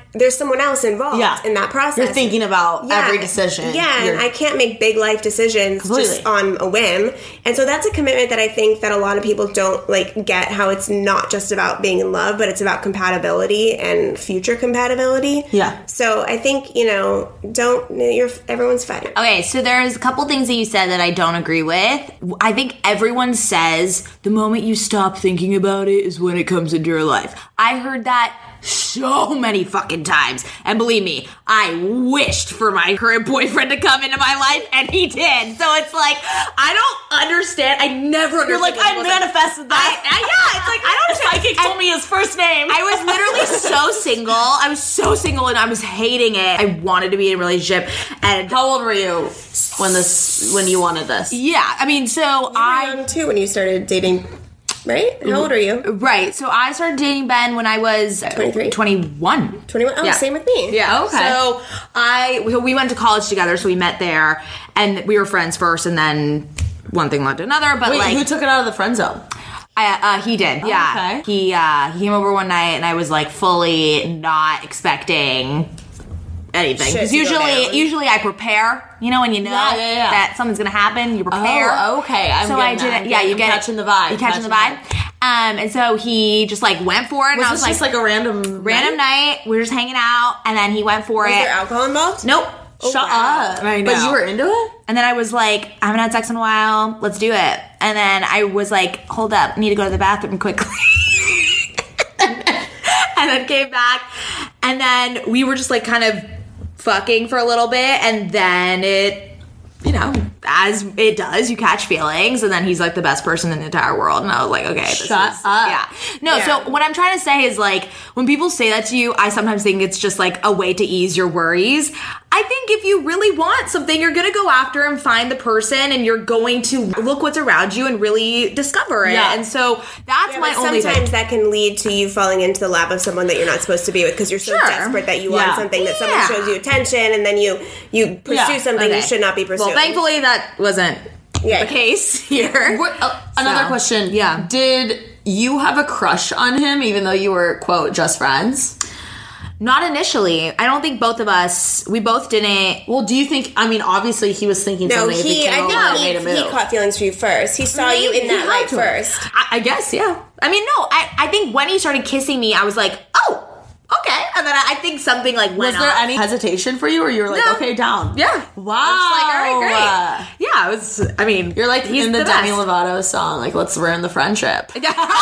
there's someone else involved in that process. You're thinking about every decision. Yeah, and I can't make big life decisions just on a whim. And so that's a commitment that I think that a lot of people don't like get, how it's not just about being in love, but it's about compatibility and future compatibility. Yeah. So I think, everyone's fine. Okay, so there's a couple things that you said that I don't agree with. I think everyone says the moment you stop thinking about it is when it comes into your life. I heard that so many fucking times. And believe me, I wished for my current boyfriend to come into my life, and he did. So it's like, I don't understand. I never understood. You're like, I manifested that. Yeah, it's like, I don't understand. Psychic told me his first name. I was literally so single. I was so single, and I was hating it. I wanted to be in a relationship. And how old were you when you wanted this? Yeah, I mean, so you were young too when you started dating. Right? How old are you? Right. So I started dating Ben when I was 23? 21. 21? Oh, yeah. Same with me. Yeah. Okay. So we went to college together, so we met there, and we were friends first, and then one thing led to another. But wait, who took it out of the friend zone? He did. Yeah. Okay. He came over one night, and I was like fully not expecting anything, because usually I prepare, when you know that something's gonna happen, you prepare. Oh, okay. I didn't. Yeah, you get catching the vibe. You catching the vibe. And so he just like went for it. Was and I this was just like a random night? We were just hanging out, and then he went for it. Was there alcohol involved? Nope. Oh, shut up. I know. But you were into it? And then I was like, I haven't had sex in a while. Let's do it. And then I was like, hold up, I need to go to the bathroom quickly. And then came back, and then we were just like kind of fucking for a little bit, and then it, as it does, you catch feelings, and then he's like the best person in the entire world, and I was like, okay, shut up. Yeah. No, so what I'm trying to say is, like, when people say that to you, I sometimes think it's just like a way to ease your worries. I think if you really want something, you're gonna go after and find the person, and you're going to look what's around you and really discover it. Yeah. And so that's my only thing. Sometimes that can lead to you falling into the lap of someone that you're not supposed to be with, because you're so desperate that you want something, that someone shows you attention, and then you pursue something you should not be pursuing. Well, thankfully that wasn't the case here. Another question. Yeah. Did you have a crush on him, even though you were, quote, just friends? Not initially. I don't think both of us, we both didn't. Well, do you think, obviously he was thinking something. I think he caught feelings for you first. He saw you in that light first. I guess, yeah. I mean, no, I think when he started kissing me, I was like, oh, okay. And then I think something like went Was there any hesitation for you, or you were like, okay, down? Yeah. Wow. I was like, all right, great. Yeah, it was, I mean, you're like in the Demi Lovato song, like, let's ruin the friendship.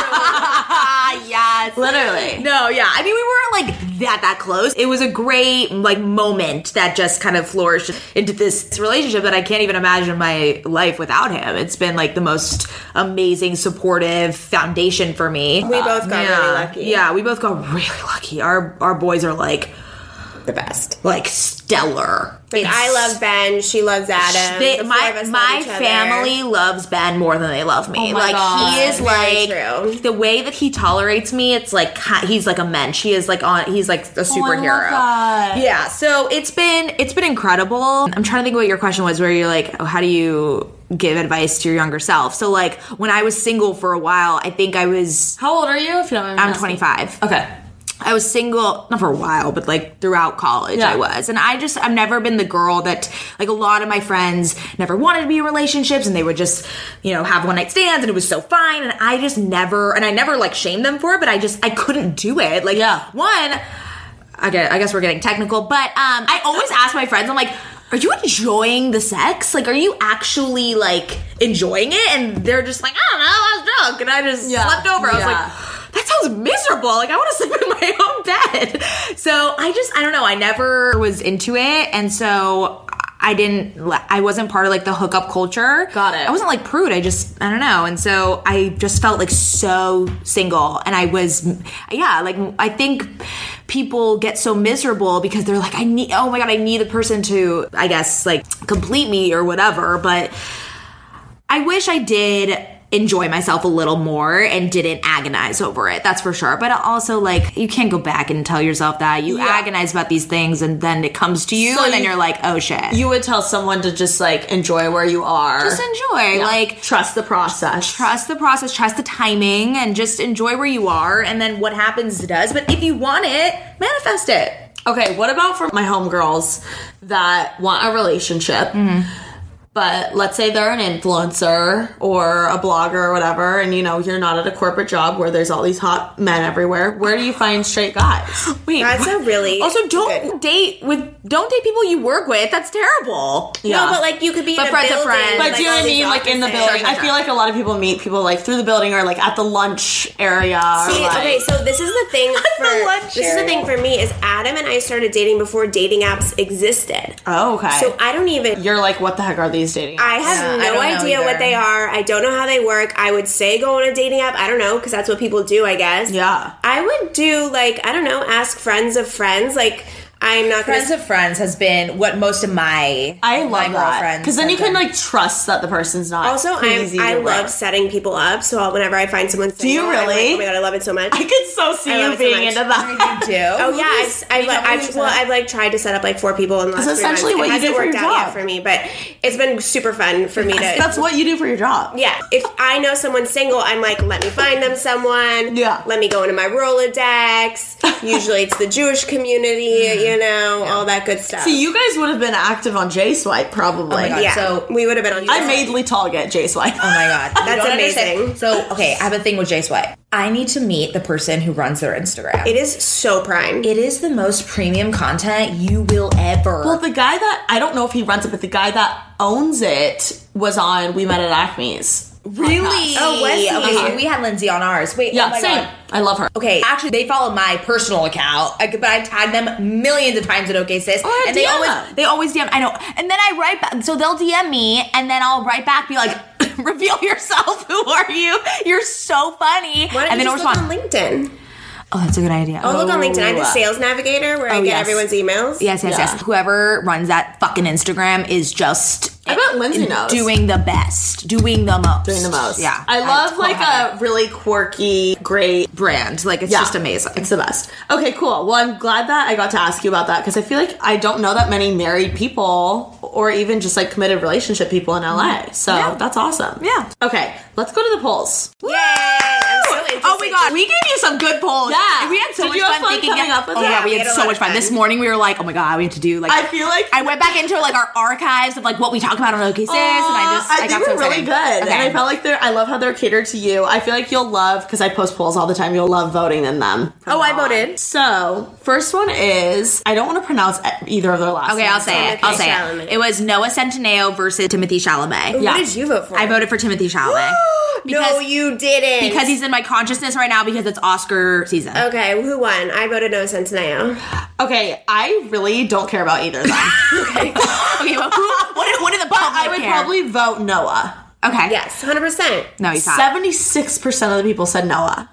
Yes. Literally. No, yeah. I mean, we weren't like that close. It was a great like moment that just kind of flourished into this relationship that I can't even imagine my life without him. It's been like the most amazing, supportive foundation for me. We both got really lucky. Yeah, we both got really lucky. Our boys are like the best. Like stellar. Like, I love Ben. She loves Adam. My family loves Ben more than they love me. Oh my God. He is Very like the way that he tolerates me. It's like he's like a mensch. He's like a superhero. I love that. Yeah. So it's been incredible. I'm trying to think what your question was. Where you're like, oh, how do you give advice to your younger self? So like when I was single for a while, I think I was. How old are you? If you don't mind me I'm asking? 25. Okay. I was single, not for a while, but like throughout college I was. And I've never been the girl that, like a lot of my friends never wanted to be in relationships, and they would just, have one night stands, and it was so fine. And I just never, and I never like shamed them for it, but I couldn't do it. Like, one, I guess we're getting technical, but I always ask my friends, I'm like, are you enjoying the sex? Like, are you actually like enjoying it? And they're just like, I don't know, I was drunk and I just slept over. I was like, that sounds miserable. Like, I want to sleep in my own bed. So I don't know. I never was into it. And so I wasn't part of like the hookup culture. Got it. I wasn't like prude. I don't know. And so I just felt like so single. And I was, I think people get so miserable because they're like, I need the person to, I guess, like complete me or whatever. But I wish I did enjoy myself a little more and didn't agonize over it. That's for sure. But also, like, you can't go back and tell yourself that. You agonize about these things and then it comes to you and then you're like, oh shit. You would tell someone to just like enjoy where you are. Just enjoy. Like, trust the process. Trust the process, trust the timing, and just enjoy where you are, and then what happens does. But if you want it, manifest it. Okay, what about for my homegirls that want a relationship? But let's say they're an influencer or a blogger or whatever, and you're not at a corporate job where there's all these hot men everywhere. Where do you find straight guys? Wait, That's a really also don't date people you work with. That's terrible. Yeah. No, but like you could be in a friends of building. friends. But do you know what I mean? Like in the building. I feel like a lot of people meet people like through the building or like at the lunch area. See, okay, so this is the thing for me is Adam and I started dating before dating apps existed. Oh, okay. So I don't even. You're like, what the heck are these dating apps? I have no idea what they are. I don't know how they work. I would say go on a dating app. I don't know, because that's what people do, I guess. Yeah. I would do, like, I don't know, ask friends of friends. Like, I'm not Friends of friends has been what most of my love girlfriends because then you can have like trust that the person's not. Also, I love setting people up. So whenever I find someone single, do you really? I'm like, oh my god, I love it so much. I could so see you being into that. You do? Oh yeah, I've like tried to set up like 4 people in the last 3 months. Essentially what you do for your It hasn't worked out job. yet for me, but it's been super fun for me to. That's what you do for your job. Yeah, if I know someone's single, I'm like, let me find them someone. Yeah. Let me go into my Rolodex. Usually it's the Jewish community, all that good stuff. See, you guys would have been active on J-Swipe probably. Oh my God. Yeah, So we would have been on. I made Lital get J-Swipe. Oh my God. You That's don't amazing. understand. So, okay, I have a thing with J-Swipe. I need to meet the person who runs their Instagram. It is so prime. It is the most premium content you will ever. Well, the guy that, I don't know if he runs it, but the guy that owns it was on We Met at Acme's. Really? Oh, was he? Okay, so we had Lindsay on ours. Wait, Yeah, oh my same. God. I love her. Okay, actually, they follow my personal account, but I've tagged them millions of times at OK Sis, Oh, and DM. they always DM. I know, and then I write back. So they'll DM me, and then I'll write back, be like, "Reveal yourself. Who are you? You're so funny." Why don't and you then just look on LinkedIn? "Oh, that's a good idea." Oh, look on LinkedIn. I have the Sales Navigator where I get yes. everyone's emails. Yes. Whoever runs that fucking Instagram is just. I bet Lindsay knows. Doing the best. Doing the most. Yeah. I love like a really quirky, great brand. Like, it's just amazing. It's the best. Okay, cool. Well, I'm glad that I got to ask you about that because I feel like I don't know that many married people or even just like committed relationship people in LA. So that's awesome. Yeah. Okay, let's go to the polls. Yay! I'm so interested. Oh my God, we gave you some good polls. Yeah. We had so Did much you have fun fun thinking coming up with Oh that? yeah, we We had had a so lot much of fun. fun. This morning we were like, oh my God, we have to do like. I feel like I went back into like our archives of like what we talk about on OK Sis, and I think got so we're really excited. good. Okay. And I felt like I love how they're catered to you. I feel like you'll love, because I post polls all the time, you'll love voting in them. Oh, I voted. So, first one is, I don't want to pronounce either of their last Okay, names. I'll say it. I'll say Chalamet. it. It was Noah Centineo versus Timothy Chalamet. What did you vote for? I voted for Timothy Chalamet. No, you didn't. Because he's in my consciousness right now because it's Oscar season. Okay, who won? I voted Noah Centineo. Okay, I really don't care about either of them. Okay, well, what did the public I would care? probably vote Noah. Okay. Yes, 100%. No, he's not. 76% of the people said Noah.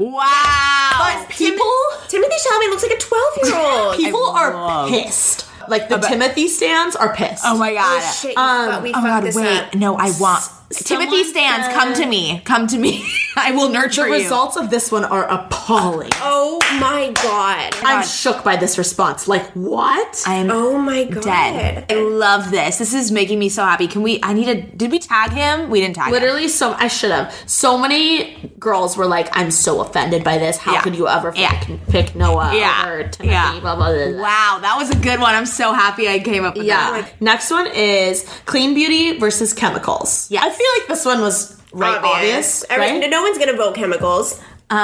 Wow. But people Timothy Chalamet looks like a 12-year-old. people are pissed. Like the Timothy stands are pissed. Oh my God. Oh shit, we Oh fucked God, this wait. up. No, I want. Timothy stands, come to me. Come to me. I will nurture The you. results of this one are appalling. Oh my god. I'm shook by this response. Like, what? I am Oh my god. dead. I love this. This is making me so happy. Did we tag him? We didn't tag him. Literally, I should have. So many girls were like, I'm so offended by this. How Yeah. could you ever Yeah. pick Noah Yeah. over Timothy? Yeah. Blah, blah, blah, blah. Wow, that was a good one. I'm so happy I came up with Yeah. that. Next one is clean beauty versus chemicals. Yes. I feel like this one was obvious, right? No one's gonna vote chemicals.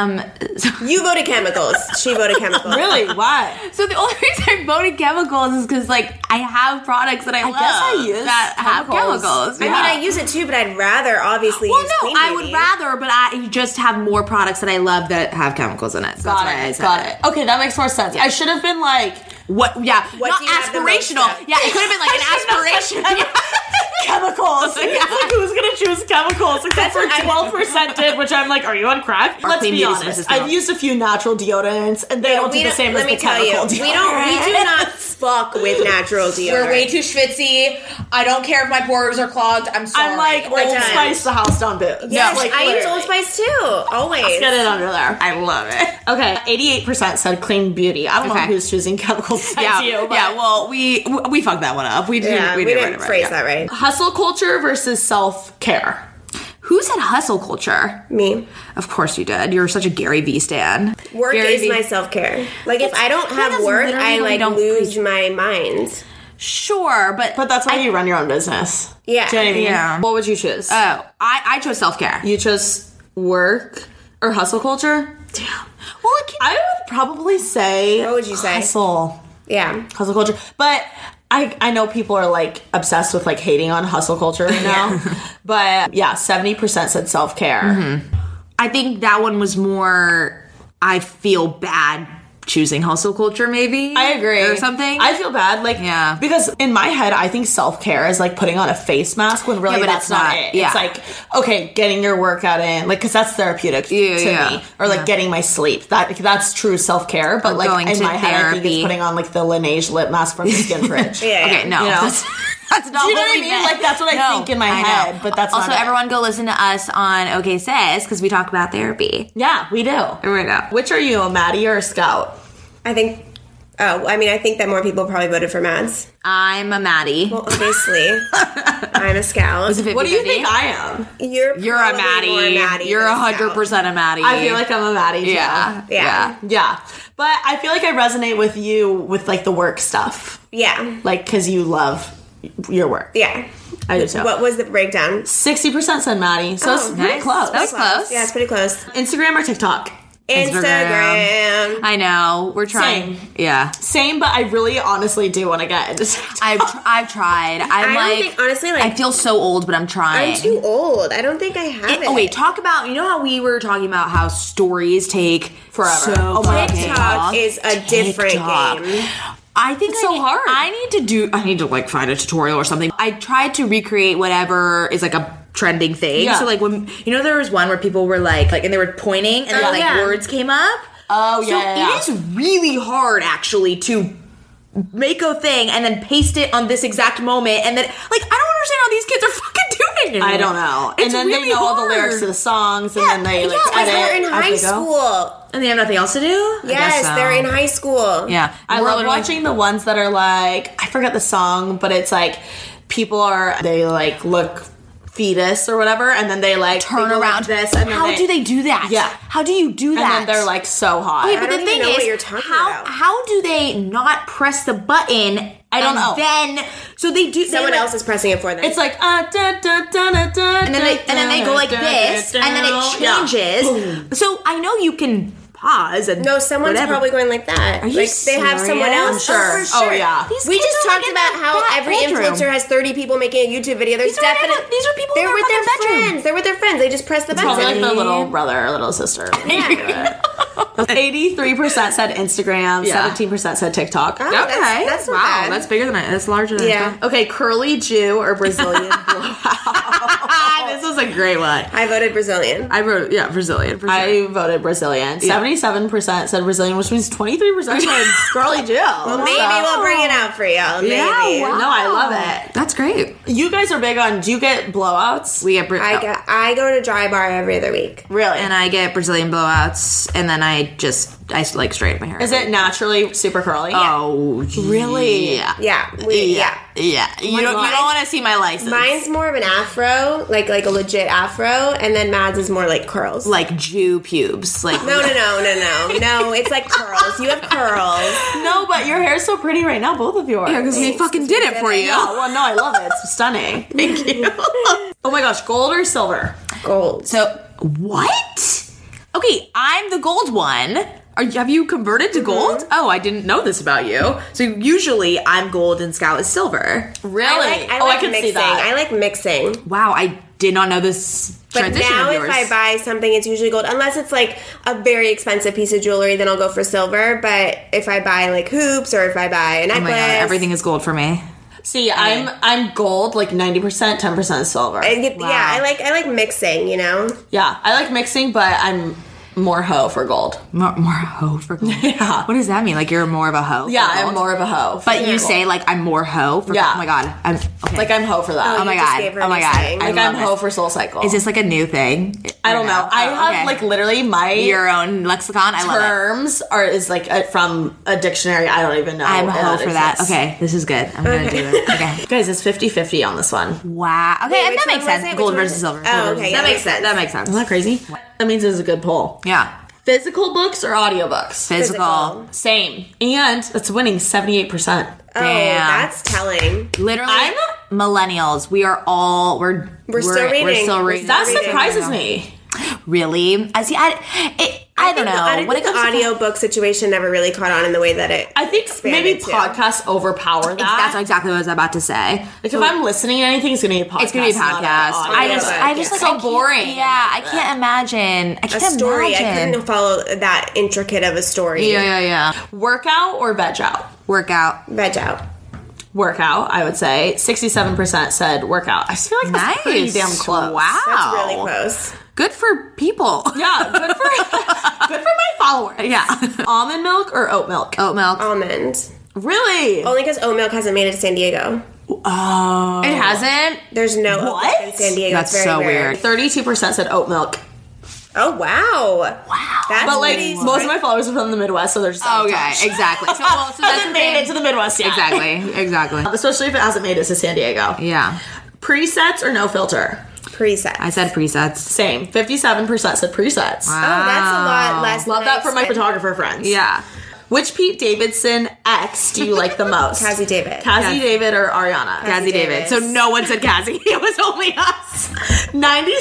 You voted chemicals. She voted chemicals. Really? Why? So the only reason I voted chemicals is because like I have products that I love guess I use that have chemicals. chemicals. I mean, I use it too, but I'd rather obviously Well, use no, clean I beauty. would rather, but I just have more products that I love that have chemicals in it. So that's why I said Got it. Okay, that makes more sense. I should have been like, What? Yeah, What not do you have the most aspirational. of? Yeah, it could have been like an aspiration. chemicals. It's like, who's gonna choose chemicals? Except for 12% did, which I'm like, are you on crack? Let's clean be beauty honest. versus I've chemicals. used a few natural deodorants, and they don't do the same as Let me the tell you, chemical we deodorant. do not fuck with natural deodorant. We're way too schwitzy. I don't care if my pores are clogged. I'm sorry. I'm like We're Old done. Spice the house down boots. Yes, like, I use literally. Old Spice too. Always. Get it under there. I love it. Okay, 88% said clean beauty. I don't know Okay. who's choosing chemicals besides you. But. yeah. Well, we fucked that one up. We Yeah, we did didn't phrase that right. Hustle culture versus self-care. Who said hustle culture? Me. Of course you did. You're such a Gary Vee stan. Work Gary is Vee. my self-care. Like, if I don't have that's work, literally I, when you like, don't lose my mind. Sure, but But that's why you run your own business. Yeah. Do you know what I mean? Yeah. What would you choose? Oh, I chose self-care. You chose work or hustle culture? Damn. Well, I would probably say... What would you say? Hustle. Yeah. Hustle culture. But I know people are, like, obsessed with, like, hating on hustle culture right now. But, yeah, 70% said self-care. Mm-hmm. I think that one was more, I feel bad choosing hustle culture, maybe. I agree. Or something. I feel bad, like, Yeah. because in my head, I think self-care is like putting on a face mask when really Yeah, but that's it's not not. it. Yeah. It's like, okay, getting your workout in, like, because that's therapeutic to me. Or like getting my sleep. That's true self-care. But Or like going in to my head, I think therapy. it's putting on like the Laneige lip mask from the Skin Fridge. Yeah. Okay, no. You know? That's not Do you know what what I we mean? meant. Like, that's what I think in my I know. head, but that's also, not it. everyone go listen to us on OK Sis, because we talk about therapy. Yeah, we do. Right now. Which are you, a Maddie or a Scout? I think... Oh, I mean, I think that more people probably voted for Mads. I'm a Maddie. Well, obviously. I'm a Scout. What do you think I am? You're You're a probably Maddie. more Maddie You're than a 100% Scout. a Maddie. I feel like I'm a Maddie too. Yeah. Yeah. Yeah. But I feel like I resonate with you with like the work stuff. Yeah. Like, because you love your work. Yeah. I do too. What was the breakdown? 60% said Maddie. So it's pretty nice. close. That was close. Yeah, it's pretty close. Instagram or TikTok? Instagram. I know. We're trying. Same. Yeah. Same, but I really honestly do want to get into TikTok. I've tried. I'm I like, don't think, honestly, like, I feel so old, but I'm trying. I'm too old. I don't think I have it. Oh wait, talk about, you know how we were talking about how stories take Forever. So Oh my fucking TikTok long? is a different TikTok. game. I think so hard. I need to like find a tutorial or something. I tried to recreate whatever is like a trending thing. Yeah. So like when, you know, there was one where people were like and they were pointing and then like yeah. words came up. Oh, So yeah. it is really hard actually to make a thing and then paste it on this exact moment and then like I don't understand how these kids are fucking doing it. I don't know. It's And then really they know all the hard. lyrics to the songs, and then they like Because edit they're in as high they go. school. And they have nothing else to do? I guess Yes, so. they're in high school. Yeah. I We're love literally- watching the ones that are like, I forget the song, but it's like they like look fetus or whatever, and then they like turn they go around like this, and then how do they do that? Yeah. How do you do that? And then they're like so hot. Okay, I but the don't thing even know is, what you're talking how about. how do they not press the button? I don't know. Then so they do. Someone they, else is pressing it for them. It's like da, da, da, da, da, and then they go like this, and then it changes. So I know you can pause and no, someone's whatever. probably going like that. Are you like they have someone serious? else. I'm sure. Oh, for sure. Oh, yeah. These We kids just are, talked like, in about their how back every bedroom. influencer has 30 people making a YouTube video. There's These are not definitely even- these are people in They're their with their fucking bedroom. friends. They're with their friends. They just press the It's probably button. like the little brother or little sister. Yeah. 83% said Instagram, Yeah. 17% said TikTok. Oh, Okay, that's not wow, bad. that's bigger than I. That's larger than Yeah. Okay, curly Jew or Brazilian blowout? This was a great one. I voted Brazilian. I wrote Brazilian. For sure. I voted Brazilian. 77% said Brazilian, which means 23% said curly Jew. Well, maybe we'll bring it out for y'all. Maybe. Yeah, wow. No, I love it. That's great. You guys are big on, do you get blowouts? We get I go to Dry Bar every other week. Really? and I get Brazilian blowouts, and then I like straighten my hair. Is it naturally super curly? Oh, really? Yeah. Yeah. Yeah. You don't want to see my license. Mine's more of an afro, like a legit afro, and then Mads is more like curls. like Jew pubes. Like No, it's like curls. You have curls. No, but your hair's so pretty right now, both of yours. because we fucking did it for you. Yeah, well, no, I love it. It's stunning. Thank you. Oh my gosh, gold or silver? Gold. So what? Okay, I'm the gold one. Have you converted to gold? Oh, I didn't know this about you. So usually I'm gold and Scout is silver. Really? I like can mixing. see that. I like mixing. Wow, I did not know this But transition now of if yours. I buy something, it's usually gold. Unless it's like a very expensive piece of jewelry, then I'll go for silver. But if I buy like hoops or if I buy a necklace. Oh my god, everything is gold for me. See, I'm gold, like 90%, 10% silver. Yeah, I like mixing, you know? Yeah, I like mixing, but more hoe for gold. More hoe for gold. Yeah. What does that mean? Like you're more of a hoe? Yeah, I'm more of a hoe. But you say like I'm more hoe for Yeah. Oh my god. I'm okay. Like I'm hoe for that. Oh my You just god. gave her Oh my a god. saying. Like I'm hoe for SoulCycle. Is this like a new thing? I don't know. I have okay. like literally my Your own lexicon. I love it. terms is like from a dictionary. I don't even know. I'm a hoe for that. exists. Okay, this is good. I'm gonna do it. Okay. Guys, it's 50-50 on this one. Wow. Okay, which that makes one was sense. it? Gold Which one? versus silver. Oh, Gold okay, versus- yeah, That that makes makes sense. That makes sense. Isn't that crazy? That means it's a good poll. Yeah. Physical books or audiobooks? Physical. Same. And it's winning 78%. Oh, Damn. that's telling. Literally, I'm- millennials. We are all we're still reading. We're still We're reading. That reading. surprises me. Really? I see. I don't know. I think the audiobook situation never really caught on in the way that it. I think maybe expanded to. podcasts overpower that. That's exactly what I was about to say. Like if I'm listening to anything, it's gonna be a podcast. It's gonna be a not podcast. audio. I just like so I can't- boring. Yeah, I can't imagine. I A can't story. I imagine. couldn't follow that intricate of a story. Yeah. Workout or veg out? Workout. Veg out. Workout, I would say. 67% said workout. I feel like that's pretty Nice. damn close. Wow. That's really close. Good for people. Yeah, good for my followers. Yeah. Almond milk or oat milk? Oat milk. Almond. Really? Only because oat milk hasn't made it to San Diego. Oh. It hasn't. There's no oat milk in What? San Diego. That's it's very so rare. weird. 32% said oat milk. Oh wow. That's But like pretty most of my followers are from the Midwest, so they're just Okay, exactly. So, that's hasn't the made thing. it to the Midwest yet. Exactly. Especially if it hasn't made it to San Diego. Yeah. Presets or no filter? preset. I said presets. Same. 57% said presets. Oh, that's a lot less. Love than that I for my expected. photographer friends. Yeah. Which Pete Davidson ex do you like the most? Cassie David. Cassie David or Ariana? Cassie David. Davis. So no one said Cassie. It was only us. 96%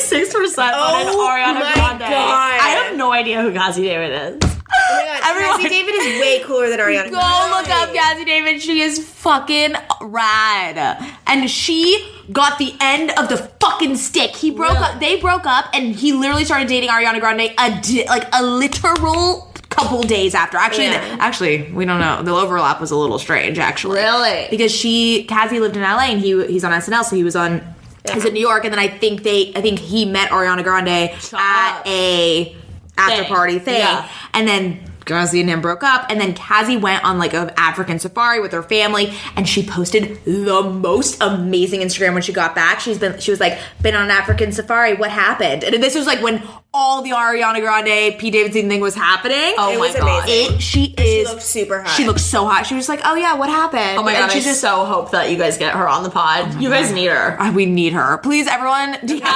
wanted Ariana my Grande. God. I have no idea who Cassie David is. Oh my God, Everyone- Cassie David is way cooler than Ariana. Go look up Cassie David. She is fucking rad. And she got the end of the fucking stick. He broke up. They broke up, and he literally started dating Ariana Grande a literal couple days after. Actually, we don't know. The overlap was a little strange, actually. Really? Because Cassie lived in LA, and he's on SNL, so he was on. He's in New York, and then I think he met Ariana Grande at a after party thing, and then Cassie and him broke up, and then Cassie went on like an African safari with her family, and she posted the most amazing Instagram when she got back. She was like, been on an African safari. What happened? And this was like when all the Ariana Grande, Pete Davidson thing was happening. Oh It my was god. amazing. She looked super hot. She looked so hot. She was like, oh yeah, what happened? Oh my god, And I she just so hope that you guys get her on the pod. You guys need her. we need her. Please, everyone.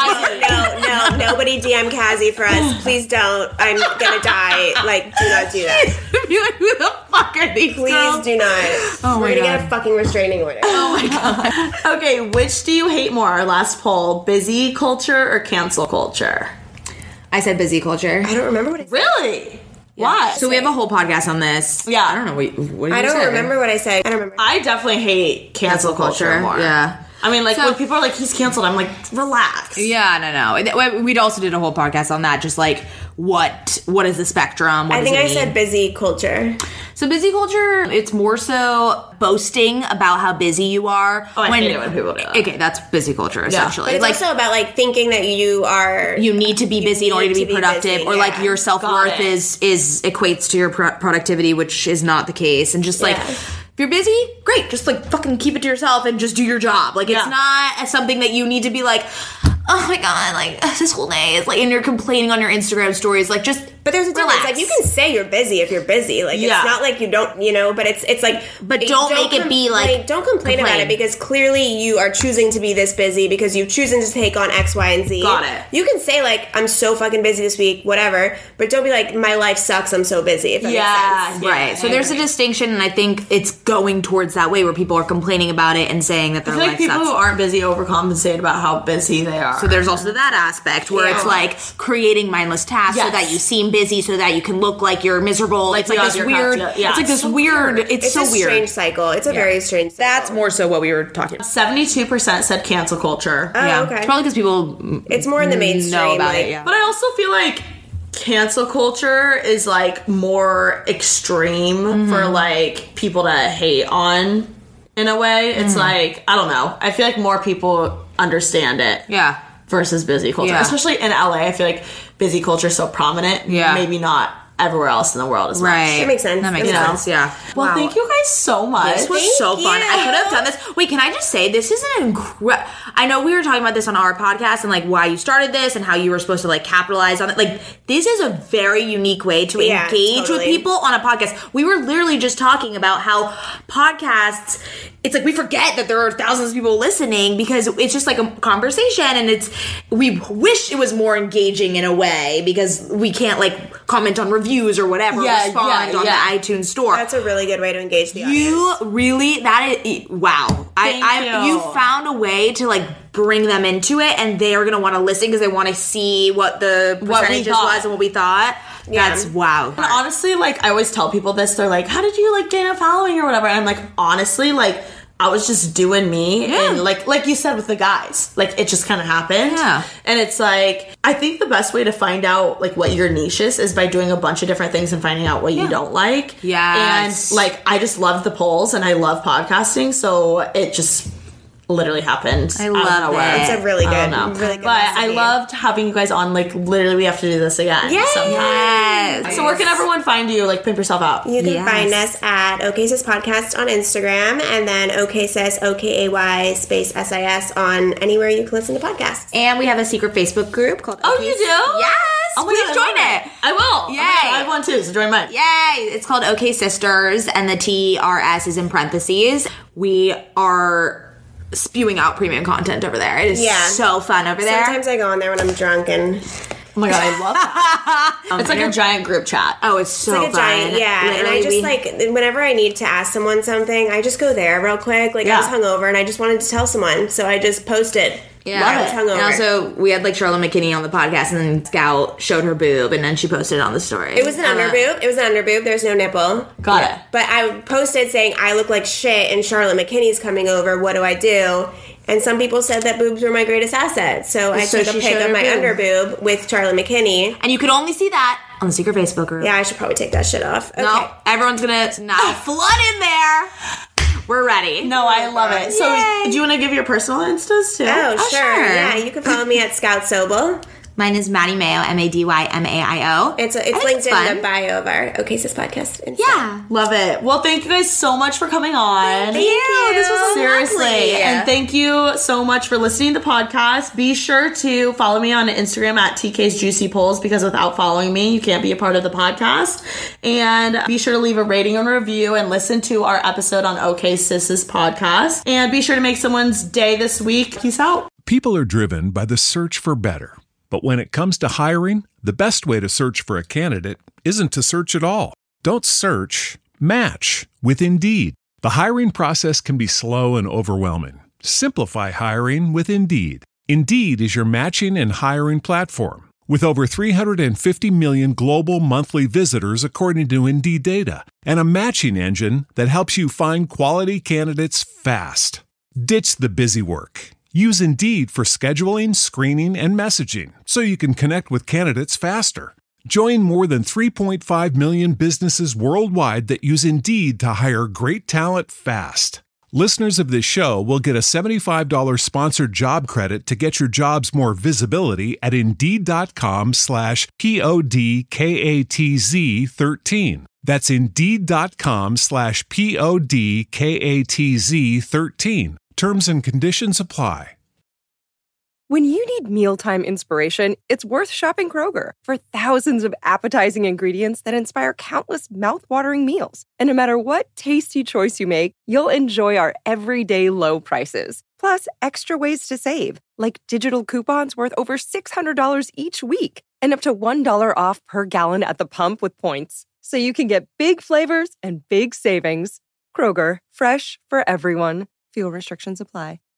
No, nobody DM Cassie for us. Please don't. I'm gonna die. Like, do not do that. Be like, who the fuck are these Please girls? do not. Oh We're my gonna God. get a fucking restraining order. Okay, which do you hate more? Our last poll, busy culture or cancel culture? I said busy culture. I don't remember what I said. Really? Why? So we have a whole podcast on this. Yeah. I don't know. What did I you don't say? remember what I said. I don't remember. I definitely hate cancel culture more. Yeah. I mean, like, So- when people are like, he's canceled, I'm like, relax. Yeah, no. We'd also did a whole podcast on that. Just like what is the spectrum? What I does think it I mean? said busy culture. So busy culture, it's more so boasting about how busy you are. Oh, I hate it when people do that. Okay, that's busy culture essentially. But it's like also about like thinking that you need to be busy in order to be productive, busy, or like yeah. your self-worth Got it. is equates to your productivity, which is not the case. And just like Yeah. if you're busy, great, just like fucking keep it to yourself and just do your job. Like it's not something that you need to be like, oh my god, like this whole day is like, and you're complaining on your Instagram stories, like just But there's a difference. relax. Like you can say you're busy if you're busy. Like Yeah. it's not like you don't, but it's like. But don't make it be like, don't complain about complain. it because clearly you are choosing to be this busy because you've chosen to take on X, Y, and Z. Got it. You can say like I'm so fucking busy this week, whatever. But don't be like my life sucks. I'm so busy. If that makes sense. Right. So there's a distinction, and I think it's going towards that way where people are complaining about it and saying that I their feel like life people sucks. who aren't busy overcompensate about how busy they are. So there's also that aspect where it's like creating mindless tasks so Yes. that you seem busy, so that you can look like you're miserable. It's like you this have your weird. concept. Yeah. It's like this So weird. It's It's so a weird. strange cycle. It's a very strange cycle. That's more so what we were talking about. 72% said cancel culture. Oh, Yeah. okay. It's probably because people It's more in the mainstream. know about like, it. Yeah. But I also feel like cancel culture is like more extreme for like people to hate on in a way. It's like, I don't know. I feel like more people understand it. Yeah. versus busy culture. Especially in LA, I feel like busy culture is so prominent. Yeah. Maybe not everywhere else in the world as much. Right. That makes sense. That makes sense, yeah. Well, Wow. thank you guys so much. This was so fun. I could have done this. Wait, can I just say, this is an incredible... I know we were talking about this on our podcast and, like, why you started this and how you were supposed to, like, capitalize on it. Like, this is a very unique way to engage with people on a podcast. We were literally just talking about how podcasts... It's like we forget that there are thousands of people listening because it's just like a conversation, and we wish it was more engaging in a way because we can't like comment on reviews or whatever, respond on the iTunes store. That's a really good way to engage the audience. You really, wow. You found a way to like bring them into it, and they are going to want to listen because they want to see what the percentages was and what we thought. Yeah. That's wow. And honestly, like, I always tell people this. They're like, how did you, like, gain a following or whatever? And I'm like, honestly, like, I was just doing me. Yeah. And, like you said with the guys, like, it just kind of happened. Yeah. And it's like, I think the best way to find out, like, what your niche is by doing a bunch of different things and finding out what you don't like. Yes. And, like, I just love the polls and I love podcasting. So it just... literally happened. I love it. It's a really good, but I loved having you guys on. Like, literally, we have to do this again. Yes. So where can everyone find you? Like, pimp yourself out. You can find us at OK Sis Podcast on Instagram, and then OK Sis, OKAY space SIS on anywhere you can listen to podcasts. And we have a secret Facebook group called Oh, you do? Yes. Oh my Please God, join it. I will. Yay. Oh my God, I have one too, so join mine. Yay. It's called OK Sisters, and the TRS is in parentheses. We are spewing out premium content over there. It is so fun over there. Sometimes I go on there when I'm drunk and... Oh my God, I love that. It's like a giant group chat. Oh, it's so like a fun. giant, Literally, and I just like, whenever I need to ask someone something, I just go there real quick. Like, I was hungover and I just wanted to tell someone, so I just posted. Yeah. Love it. Hungover. And also, we had like Charlotte McKinney on the podcast, and then Scout showed her boob, and then she posted it on the story. It was an underboob. It was an underboob. There's no nipple. Got it. But I posted saying, I look like shit and Charlotte McKinney's coming over. What do I do? And some people said that boobs were my greatest asset. So I took a pic of my underboob with Charlotte McKinney. And you could only see that on the secret Facebook group. Yeah, I should probably take that shit off. Okay. No, everyone's gonna now flood in there. We're ready. No, I love it. So do you want to give your personal Instas too? Oh, sure. Yeah, you can follow me at Scout Sobel. Mine is Maddie Mayo, MADYMAIO. It's linked in the bio of our OK Sis podcast. Yeah. Love it. Well, thank you guys so much for coming on. Thank you. This was seriously. Lovely. And thank you so much for listening to the podcast. Be sure to follow me on Instagram at TK's Juicy Polls, because without following me, you can't be a part of the podcast. And be sure to leave a rating and review and listen to our episode on OK Sis's podcast. And be sure to make someone's day this week. Peace out. People are driven by the search for better. But when it comes to hiring, the best way to search for a candidate isn't to search at all. Don't search, match with Indeed. The hiring process can be slow and overwhelming. Simplify hiring with Indeed. Indeed is your matching and hiring platform. With over 350 million global monthly visitors according to Indeed data, and a matching engine that helps you find quality candidates fast. Ditch the busy work. Use Indeed for scheduling, screening, and messaging so you can connect with candidates faster. Join more than 3.5 million businesses worldwide that use Indeed to hire great talent fast. Listeners of this show will get a $75 sponsored job credit to get your jobs more visibility at Indeed.com/PODKATZ13. That's Indeed.com/PODKATZ13. Terms and conditions apply. When you need mealtime inspiration, it's worth shopping Kroger for thousands of appetizing ingredients that inspire countless mouthwatering meals. And no matter what tasty choice you make, you'll enjoy our everyday low prices. Plus, extra ways to save, like digital coupons worth over $600 each week and up to $1 off per gallon at the pump with points. So you can get big flavors and big savings. Kroger, fresh for everyone. Fuel restrictions apply.